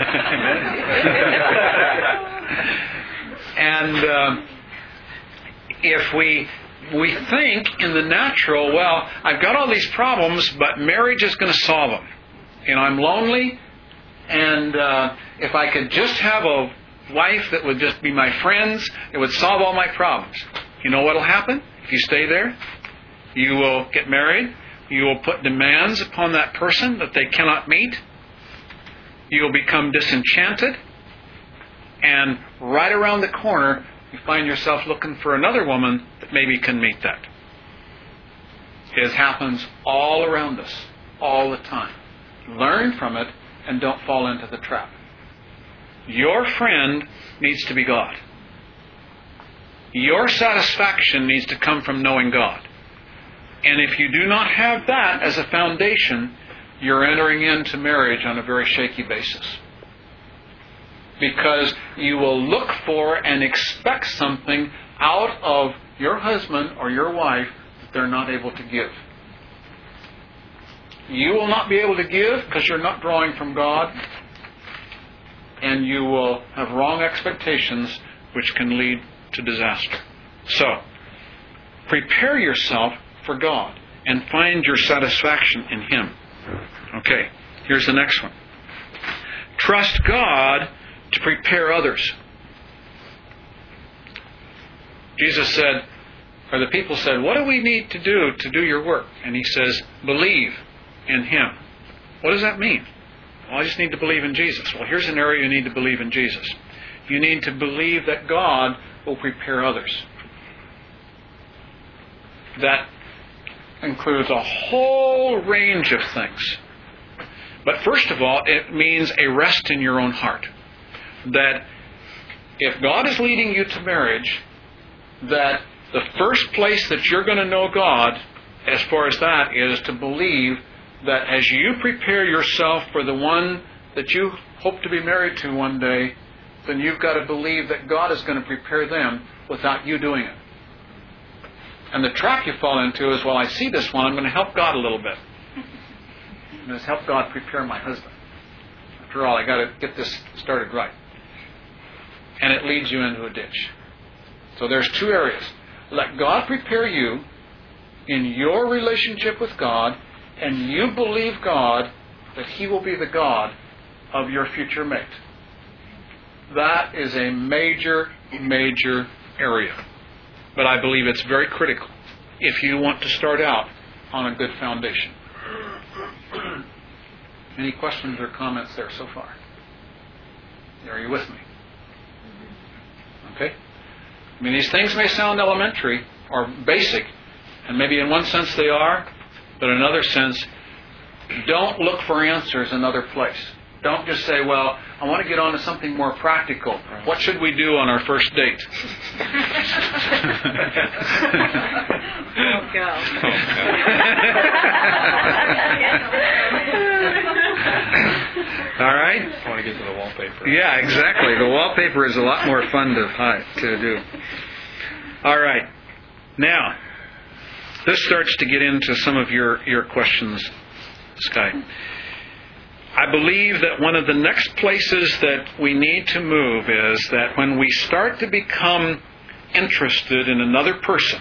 and uh, if we we think in the natural, well, I've got all these problems, but marriage is going to solve them. You know, I'm lonely, and uh, if I could just have a wife that would just be my friends, it would solve all my problems. You know what will happen if you stay there? You will get married. You will put demands upon that person that they cannot meet. You will become disenchanted. And right around the corner, you find yourself looking for another woman that maybe can meet that. It happens all around us, all the time. Learn from it and don't fall into the trap. Your friend needs to be God. Your satisfaction needs to come from knowing God. And if you do not have that as a foundation, you're entering into marriage on a very shaky basis. Because you will look for and expect something out of your husband or your wife that they're not able to give. You will not be able to give because you're not drawing from God, and you will have wrong expectations which can lead to disaster. So, prepare yourself for God and find your satisfaction in Him. Okay, here's the next one. Trust God to prepare others. Jesus said, or the people said, what do we need to do to do your work? And He says, believe in Him. What does that mean? Well, I just need to believe in Jesus. Well, here's an area you need to believe in Jesus. You need to believe that God will prepare others. That includes a whole range of things. But first of all, it means a rest in your own heart. That if God is leading you to marriage, that the first place that you're going to know God, as far as that, is to believe that as you prepare yourself for the one that you hope to be married to one day, then you've got to believe that God is going to prepare them without you doing it. And the trap you fall into is, well, I see this one, I'm going to help God a little bit. I'm going to help God prepare my husband. After all, I got to get this started right. And it leads you into a ditch. So there's two areas. Let God prepare you in your relationship with God, and you believe God that He will be the God of your future mate. That is a major, major area. But I believe it's very critical if you want to start out on a good foundation. Any questions or comments there so far? Are you with me? Okay? I mean, these things may sound elementary or basic, and maybe in one sense they are, but in another sense, don't look for answers in another place. Don't just say, well, I want to get on to something more practical. What should we do on our first date? Oh, go. All right? I want to get to the wallpaper. Yeah, exactly. The wallpaper is a lot more fun to, hi, to do. All right. Now, this starts to get into some of your, your questions, Sky. I believe that one of the next places that we need to move is that when we start to become interested in another person,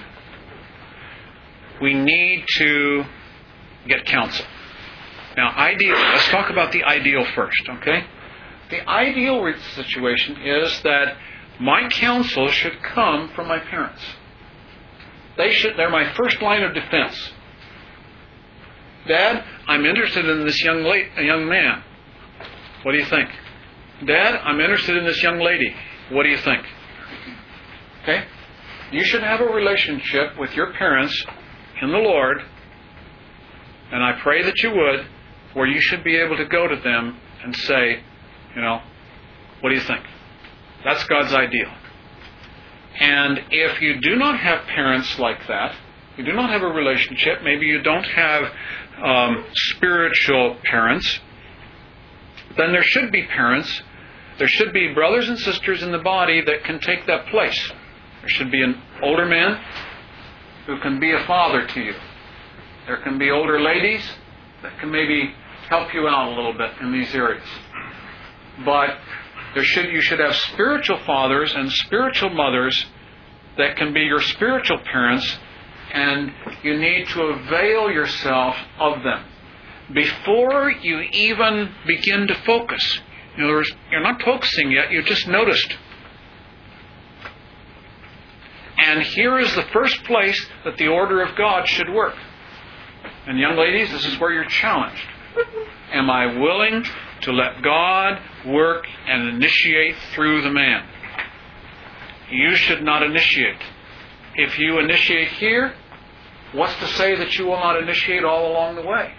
we need to get counsel. Now, ideal, let's talk about the ideal first, okay? The ideal situation is that my counsel should come from my parents. They should, they're my first line of defense. Dad, I'm interested in this young late, young man. What do you think? Dad, I'm interested in this young lady. What do you think? Okay? You should have a relationship with your parents in the Lord, and I pray that you would, where you should be able to go to them and say, you know, what do you think? That's God's ideal. And if you do not have parents like that, you do not have a relationship, maybe you don't have um, spiritual parents, then there should be parents, there should be brothers and sisters in the body that can take that place. There should be an older man who can be a father to you. There can be older ladies that can maybe help you out a little bit in these areas. But there should you should have spiritual fathers and spiritual mothers that can be your spiritual parents, and you need to avail yourself of them before you even begin to focus. In other words, you're not focusing yet, you just noticed. And here is the first place that the order of God should work. And young ladies, this is where you're challenged. Am I willing to let God work and initiate through the man? You should not initiate. If you initiate here, what's to say that you will not initiate all along the way?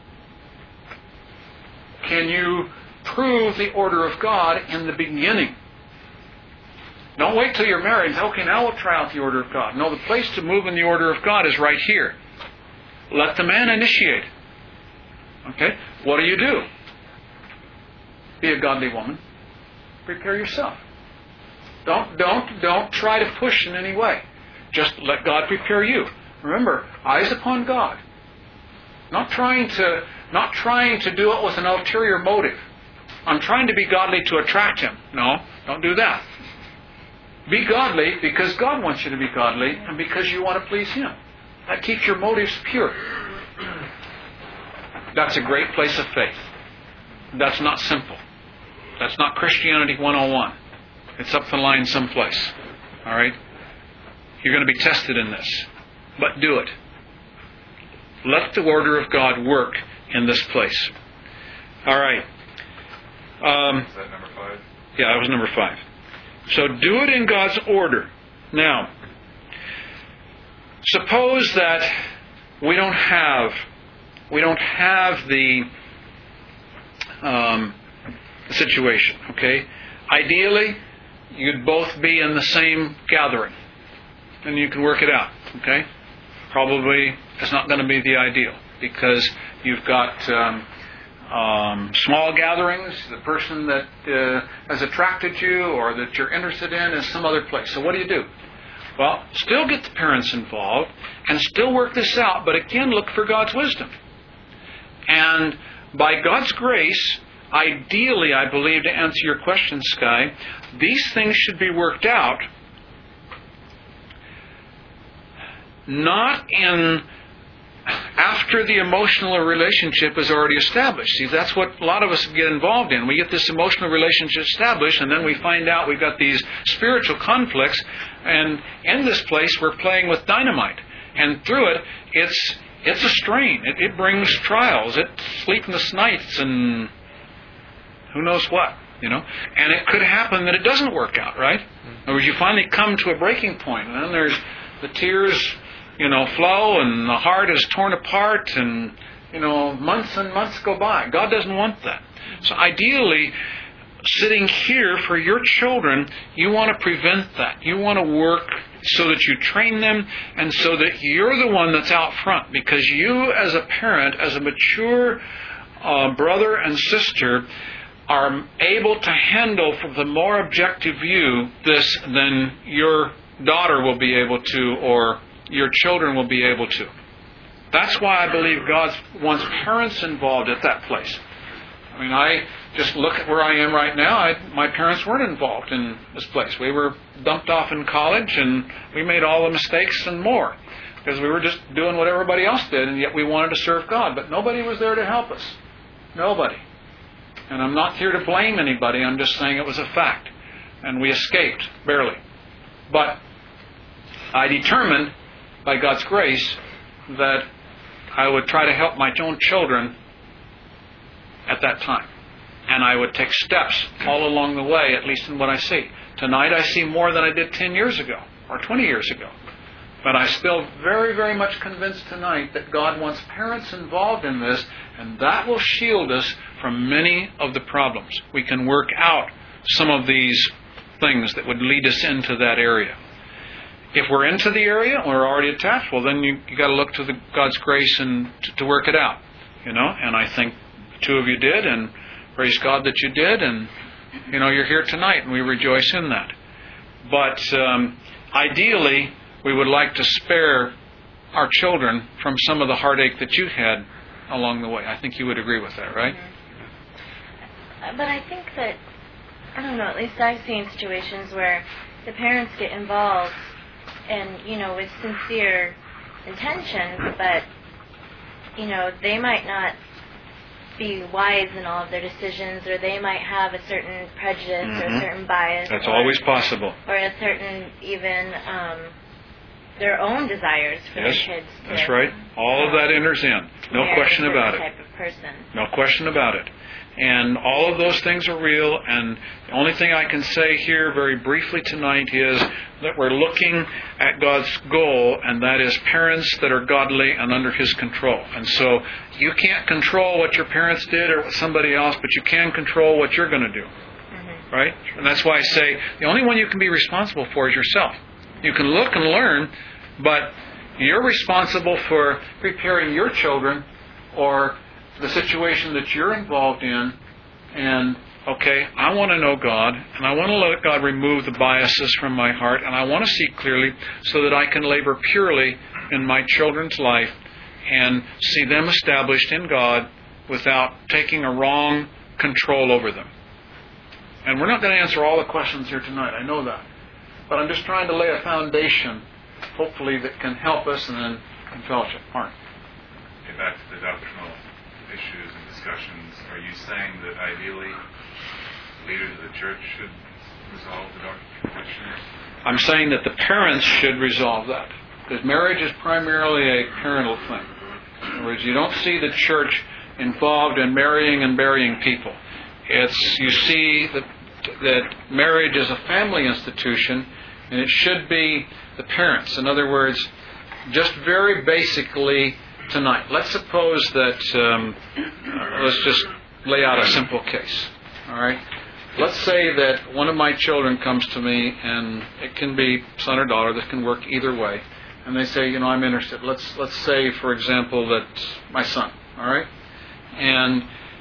Can you prove the order of God in the beginning? Don't wait till you're married and say, okay, now we'll try out the order of God. No, the place to move in the order of God is right here. Let the man initiate. Okay? What do you do? Be a godly woman. Prepare yourself. Don't, don't, don't try to push in any way. Just let God prepare you. Remember, eyes upon God. Not trying to, not trying to do it with an ulterior motive. I'm trying to be godly to attract him. No, don't do that. Be godly because God wants you to be godly and because you want to please him. That keeps your motives pure. That's a great place of faith. That's not simple. That's not Christianity one oh one. It's up the line someplace. All right? You're going to be tested in this. But do it. Let the order of God work in this place. All right. Um, Is that number five? Yeah, that was number five. So do it in God's order. Now, suppose that we don't have we don't have the um, situation. Okay, ideally, you'd both be in the same gathering, and you can work it out. Okay, probably it's not going to be the ideal because you've got. Um, Um, small gatherings, the person that uh, has attracted you or that you're interested in is some other place. So what do you do? Well, still get the parents involved and still work this out, but again, look for God's wisdom. And by God's grace, ideally, I believe, to answer your question, Sky, these things should be worked out not in after the emotional relationship is already established. See, that's what a lot of us get involved in. We get this emotional relationship established, and then we find out we've got these spiritual conflicts, and in this place we're playing with dynamite. And through it, it's it's a strain. It, it brings trials. It's sleepless nights and who knows what, you know. And it could happen that it doesn't work out, right? In other words, you finally come to a breaking point, and then there's the tears, you know, flow, and the heart is torn apart, and, you know, months and months go by. God doesn't want that. So ideally, sitting here for your children, you want to prevent that. You want to work so that you train them, and so that you're the one that's out front, because you as a parent, as a mature uh, brother and sister, are able to handle from the more objective view this than your daughter will be able to, or your children will be able to. That's why I believe God wants parents involved at that place. I mean, I just look at where I am right now. I, my parents weren't involved in this place. We were dumped off in college, and we made all the mistakes and more because we were just doing what everybody else did, and yet we wanted to serve God. But nobody was there to help us. Nobody. And I'm not here to blame anybody. I'm just saying it was a fact. And we escaped, barely. But I determined by God's grace, that I would try to help my own children at that time. And I would take steps all along the way, at least in what I see. Tonight I see more than I did ten years ago or twenty years ago. But I'm still very, very much convinced tonight that God wants parents involved in this, and that will shield us from many of the problems. We can work out some of these things that would lead us into that area. If we're into the area and we're already attached, well, then you you got to look to the, God's grace and to, to work it out, you know. And I think two of you did, and praise God that you did, and you know you're here tonight, and we rejoice in that. But um, ideally, we would like to spare our children from some of the heartache that you had along the way. I think you would agree with that, right? Mm-hmm. But I think that, I don't know, at least I've seen situations where the parents get involved and, you know, with sincere intention, but, you know, they might not be wise in all of their decisions, or they might have a certain prejudice mm-hmm. or a certain bias. That's or, always possible. Or a certain, even, um, their own desires for yes, their kids. To, that's right. All of that enters in. No question about it. Type of person. No question about it. And all of those things are real, and the only thing I can say here very briefly tonight is that we're looking at God's goal, and that is parents that are godly and under His control. And so you can't control what your parents did or what somebody else, but you can control what you're going to do. Mm-hmm. Right? And that's why I say the only one you can be responsible for is yourself. You can look and learn, but you're responsible for preparing your children or the situation that you're involved in. And, okay, I want to know God, and I want to let God remove the biases from my heart, and I want to see clearly so that I can labor purely in my children's life and see them established in God without taking a wrong control over them. And we're not going to answer all the questions here tonight, I know that. But I'm just trying to lay a foundation, hopefully, that can help us and then in fellowship. Mark. Okay, back to the doctrinal issues and discussions. Are you saying that ideally leaders of the church should resolve the doctrinal issues? I'm saying that the parents should resolve that. Because marriage is primarily a parental thing. In other words, you don't see the church involved in marrying and burying people. It's, you see that that marriage is a family institution, and it should be the parents. In other words, just very basically tonight, let's suppose that, um, let's just lay out a simple case. All right? Let's say that one of my children comes to me, and it can be son or daughter, this can work either way, and they say, you know, I'm interested. Let's let's say, for example, that my son, all right? And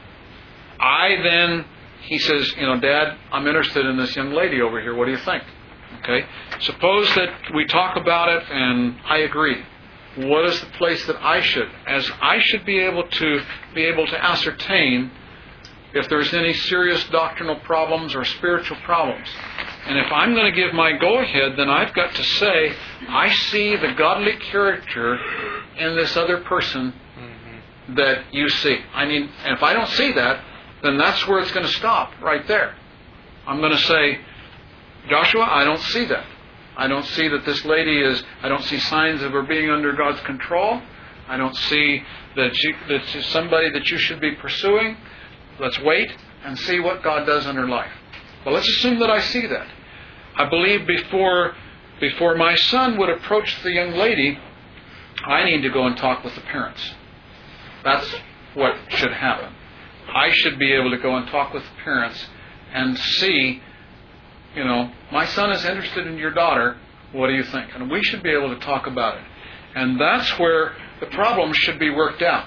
I then He says, you know, Dad, I'm interested in this young lady over here. What do you think? Okay. Suppose that we talk about it and I agree. What is the place that I should, as I should be able to be able to ascertain if there's any serious doctrinal problems or spiritual problems? And if I'm going to give my go-ahead, then I've got to say, I see the godly character in this other person mm-hmm. that you see. I mean, and if I don't see that, then that's where it's going to stop, right there. I'm going to say, Joshua, I don't see that. I don't see that this lady is, I don't see signs of her being under God's control. I don't see that, she, that she's somebody that you should be pursuing. Let's wait and see what God does in her life. But let's assume that I see that. I believe before, before my son would approach the young lady, I need to go and talk with the parents. That's what should happen. I should be able to go and talk with the parents and see, you know, my son is interested in your daughter. What do you think? And we should be able to talk about it. And that's where the problem should be worked out,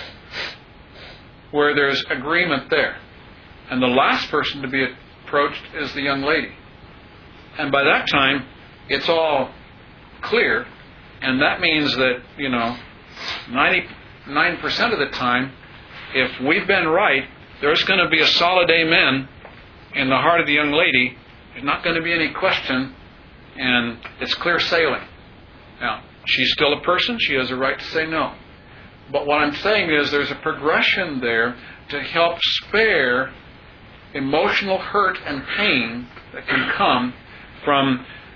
where there's agreement there. And the last person to be approached is the young lady. And by that time, it's all clear. And that means that, you know, ninety-nine percent of the time, if we've been right, there's going to be a solid amen in the heart of the young lady. There's not going to be any question, and it's clear sailing. Now, she's still a person. She has a right to say no. But what I'm saying is there's a progression there to help spare emotional hurt and pain that can come from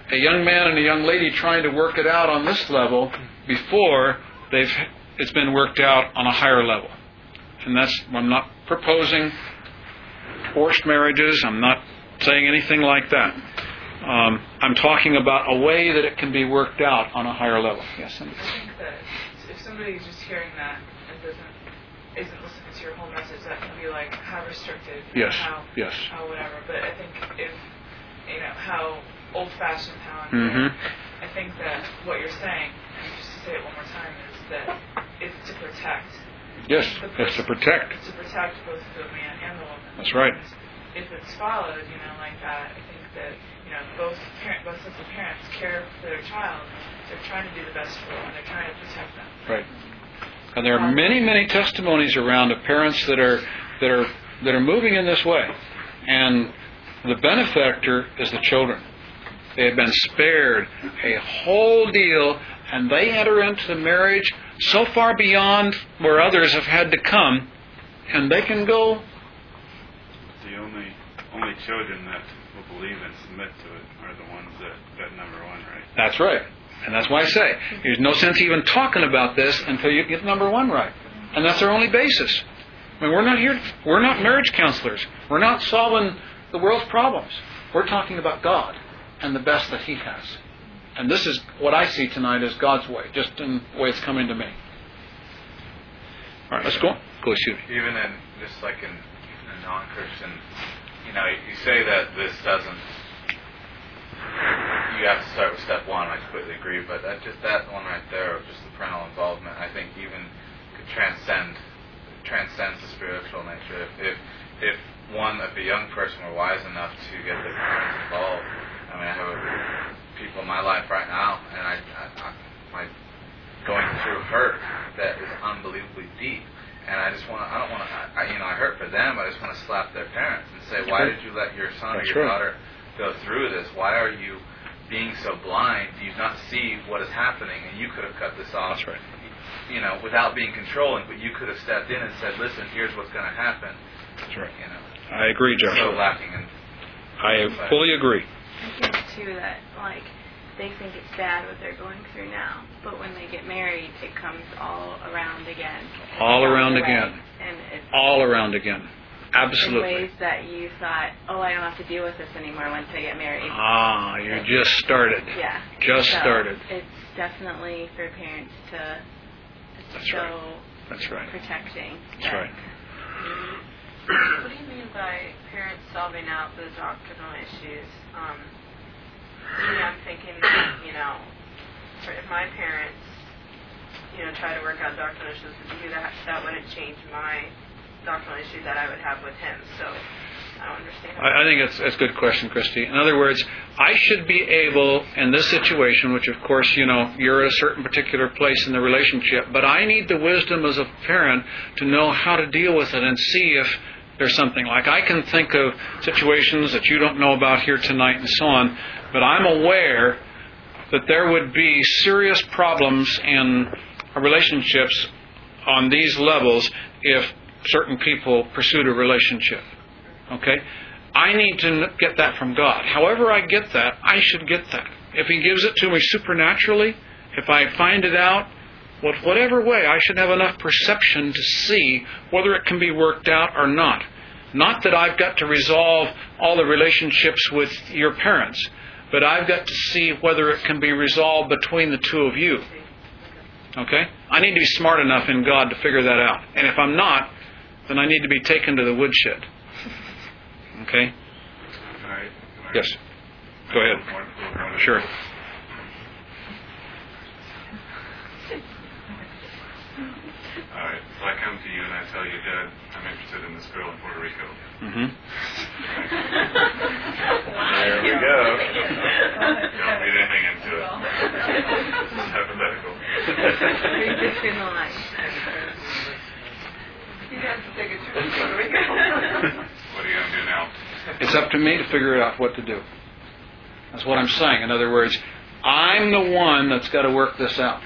a young man and a young lady trying to work it out on this level before they've it's been worked out on a higher level. And that's, I'm not proposing forced marriages. I'm not saying anything like that. Um, I'm talking about a way that it can be worked out on a higher level. Yes, Cindy? I think that if somebody's just hearing that and doesn't isn't listening to your whole message, that can be like how restricted, Yes. how, Yes. how whatever. But I think if you know how old-fashioned, how Mm-hmm. I think that what you're saying, and just to say it one more time, is that it's to protect. Yes, the it's to person. protect. It's to protect both the man and the woman. That's right. And if it's followed, you know, like that, I think that you know both parent, both sets of parents care for their child. They're trying to do the best for them. They're trying to protect them. Right. And there are many, many testimonies around of parents that are that are that are moving in this way, and the benefactor is the children. They have been spared a whole deal, and they enter into marriage so far beyond where others have had to come, and they can go. The only only children that will believe and submit to it are the ones that got number one right. That's right. And that's why I say, there's no sense even talking about this until you get number one right. And that's our only basis. I mean, we're not here, we're not marriage counselors. We're not solving the world's problems. We're talking about God and the best that He has. And this is what I see tonight as God's way, just in the way it's coming to me. All right, let's go on. Go, shoot. Even in, just like in a non-Christian, you know, you say that this doesn't, you have to start with step one. I completely agree, but that just that one right there, of just the parental involvement, I think even could transcend transcends the spiritual nature. If if, if one, if a young person were wise enough to get their parents involved, I mean, I have a, people in my life right now, and I, I, I my going through hurt that is unbelievably deep. And I just want to, I don't want to, I, you know, I hurt for them. I just want to slap their parents and say, why did you let your son That's or your right. daughter go through this? Why are you being so blind? Do you not see what is happening? And you could have cut this off, That's right. you know, without being controlling, but you could have stepped in and said, listen, here's what's going to happen. That's right. You know, I agree, so Joshua. lacking in. I fully agree. I think too that like they think it's bad what they're going through now, but when they get married, it comes all around again. All Down around the way. again. And it's All around again. in Absolutely. ways that you thought, oh, I don't have to deal with this anymore once I get married. Ah, you just started. Yeah. Just So started. It's definitely for parents to. It's That's so right. That's right. protecting. That's right. What do you mean by parents solving out the doctrinal issues? Um, me, I'm thinking that, you know, for if my parents, you know, try to work out doctrinal issues with you, that, that wouldn't change my doctrinal issues that I would have with him. So I don't understand. I, I think it's, it's a good question, Christy. In other words, I should be able, in this situation, which of course, you know, you're at a certain particular place in the relationship, but I need the wisdom as a parent to know how to deal with it and see if there's something. Like I can think of situations that you don't know about here tonight and so on, but I'm aware that there would be serious problems in relationships on these levels if certain people pursued a relationship. Okay? I need to get that from God. However I get that, I should get that. If He gives it to me supernaturally, if I find it out, well, whatever way, I should have enough perception to see whether it can be worked out or not. Not that I've got to resolve all the relationships with your parents, but I've got to see whether it can be resolved between the two of you. Okay? I need to be smart enough in God to figure that out. And if I'm not, then I need to be taken to the woodshed. Okay? All right. Yes. Go ahead. More- more- more- Sure. All right. So I come to you and I tell you, Dad, I'm interested in this girl in Puerto Rico. Mm-hmm. There we go. Don't read anything into it. It's hypothetical. Read between the lines. He has to take a trip to Puerto Rico. What are you going to do now? It's up to me to figure out what to do. That's what I'm saying. In other words, I'm the one that's got to work this out.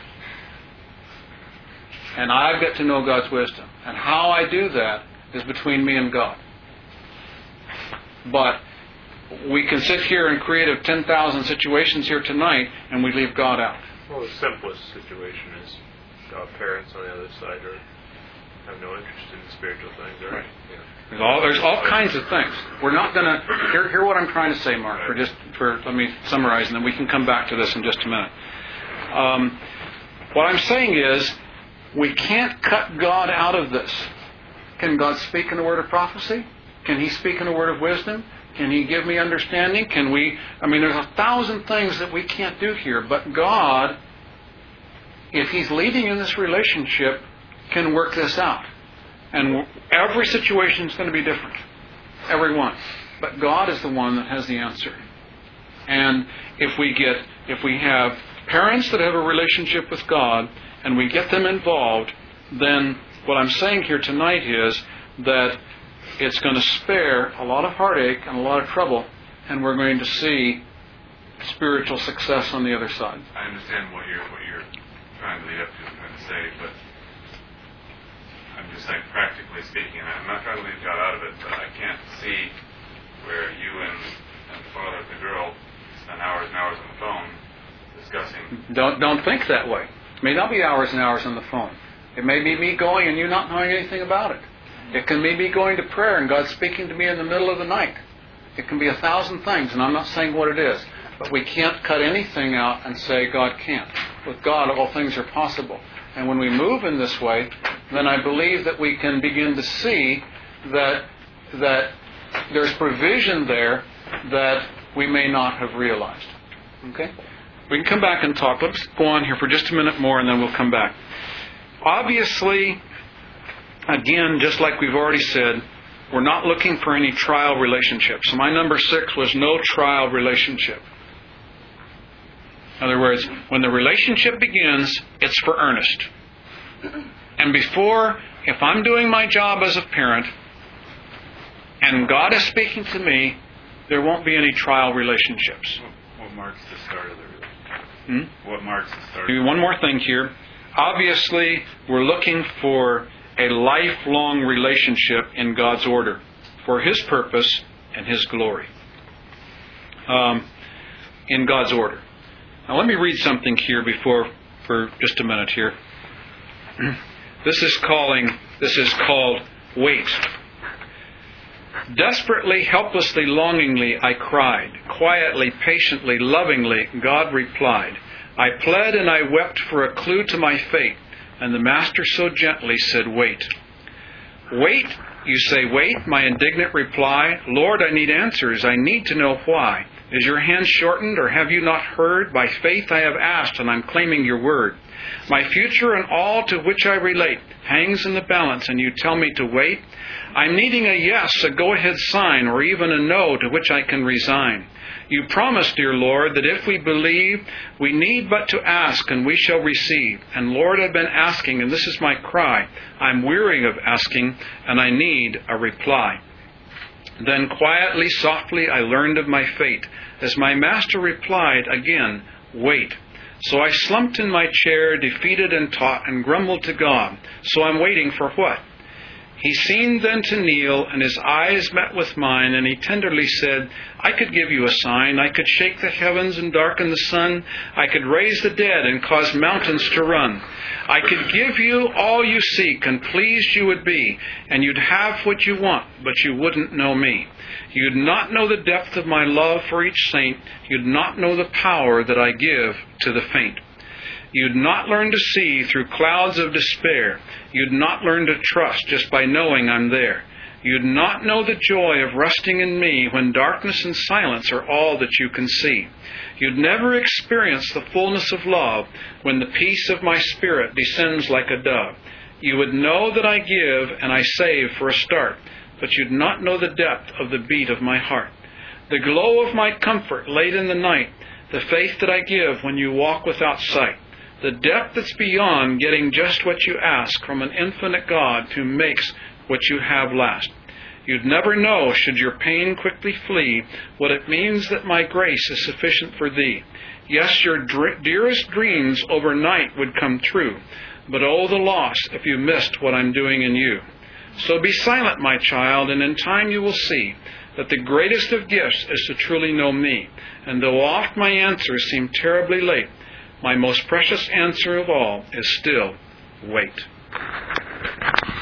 And I've got to know God's wisdom. And how I do that is between me and God. But we can sit here and create a ten thousand situations here tonight, and we leave God out. Well, the simplest situation is uh, parents on the other side are have no interest in spiritual things, right? Right. Yeah. There's all, there's all kinds of things. We're not going to... Hear, hear what I'm trying to say, Mark, for just... for let me summarize, and then we can come back to this in just a minute. Um, what I'm saying is, we can't cut God out of this. Can God speak in a word of prophecy? Can He speak in a word of wisdom? Can He give me understanding? Can we... I mean, there's a thousand things that we can't do here, but God, if He's leading in this relationship, can work this out. And every situation is going to be different. Every one. But God is the one that has the answer. And if we get, if we have parents that have a relationship with God, and we get them involved, then what I'm saying here tonight is that it's going to spare a lot of heartache and a lot of trouble, and we're going to see spiritual success on the other side. I understand what you're what you're trying to lead up to, trying to say, but I'm just saying, practically speaking, and I'm not trying to leave God out of it, but I can't see where you and, and the father of the girl spend hours and hours on the phone discussing. Don't don't think that way. It may not be hours and hours on the phone. It may be me going and you not knowing anything about it. It can be me going to prayer and God speaking to me in the middle of the night. It can be a thousand things, and I'm not saying what it is. But we can't cut anything out and say God can't. With God, all things are possible. And when we move in this way, then I believe that we can begin to see that that there's provision there that we may not have realized. Okay? We can come back and talk. Let's go on here for just a minute more, and then we'll come back. Obviously, again, just like we've already said, we're not looking for any trial relationships. So my number six was no trial relationship. In other words, when the relationship begins, it's for earnest. And before, if I'm doing my job as a parent, and God is speaking to me, there won't be any trial relationships. What marks the start of the relationship? Hmm? What marks the start? Maybe one more thing here. Obviously, we're looking for a lifelong relationship in God's order, for His purpose and His glory. Um, in God's order. Now let me read something here before, for just a minute here. This is calling, this is called wait. Desperately, helplessly, longingly, I cried. Quietly, patiently, lovingly, God replied. I pled and I wept for a clue to my fate, and the Master so gently said, wait. Wait, you say, wait, my indignant reply. Lord, I need answers. I need to know why. Is your hand shortened, or have you not heard? By faith I have asked, and I'm claiming your word. My future and all to which I relate hangs in the balance, and you tell me to wait? I'm needing a yes, a go-ahead sign, or even a no to which I can resign. You promised, dear Lord, that if we believe, we need but to ask, and we shall receive. And Lord, I've been asking, and this is my cry. I'm weary of asking, and I need a reply. Then quietly, softly, I learned of my fate, as my Master replied again, wait. So I slumped in my chair, defeated and taught, and grumbled to God. So I'm waiting for what? He seemed then to kneel, and his eyes met with mine, and he tenderly said, I could give you a sign. I could shake the heavens and darken the sun. I could raise the dead and cause mountains to run. I could give you all you seek, and pleased you would be, and you'd have what you want, but you wouldn't know me. You'd not know the depth of my love for each saint. You'd not know the power that I give to the faint. You'd not learn to see through clouds of despair. You'd not learn to trust just by knowing I'm there. You'd not know the joy of resting in me when darkness and silence are all that you can see. You'd never experience the fullness of love when the peace of my spirit descends like a dove. You would know that I give and I save for a start, but you'd not know the depth of the beat of my heart. The glow of my comfort late in the night, the faith that I give when you walk without sight. The depth that's beyond getting just what you ask from an infinite God who makes what you have last. You'd never know, should your pain quickly flee, what it means that my grace is sufficient for thee. Yes, your dr- dearest dreams overnight would come true, but oh, the loss if you missed what I'm doing in you. So be silent, my child, and in time you will see that the greatest of gifts is to truly know me. And though oft my answers seem terribly late, my most precious answer of all is still, wait.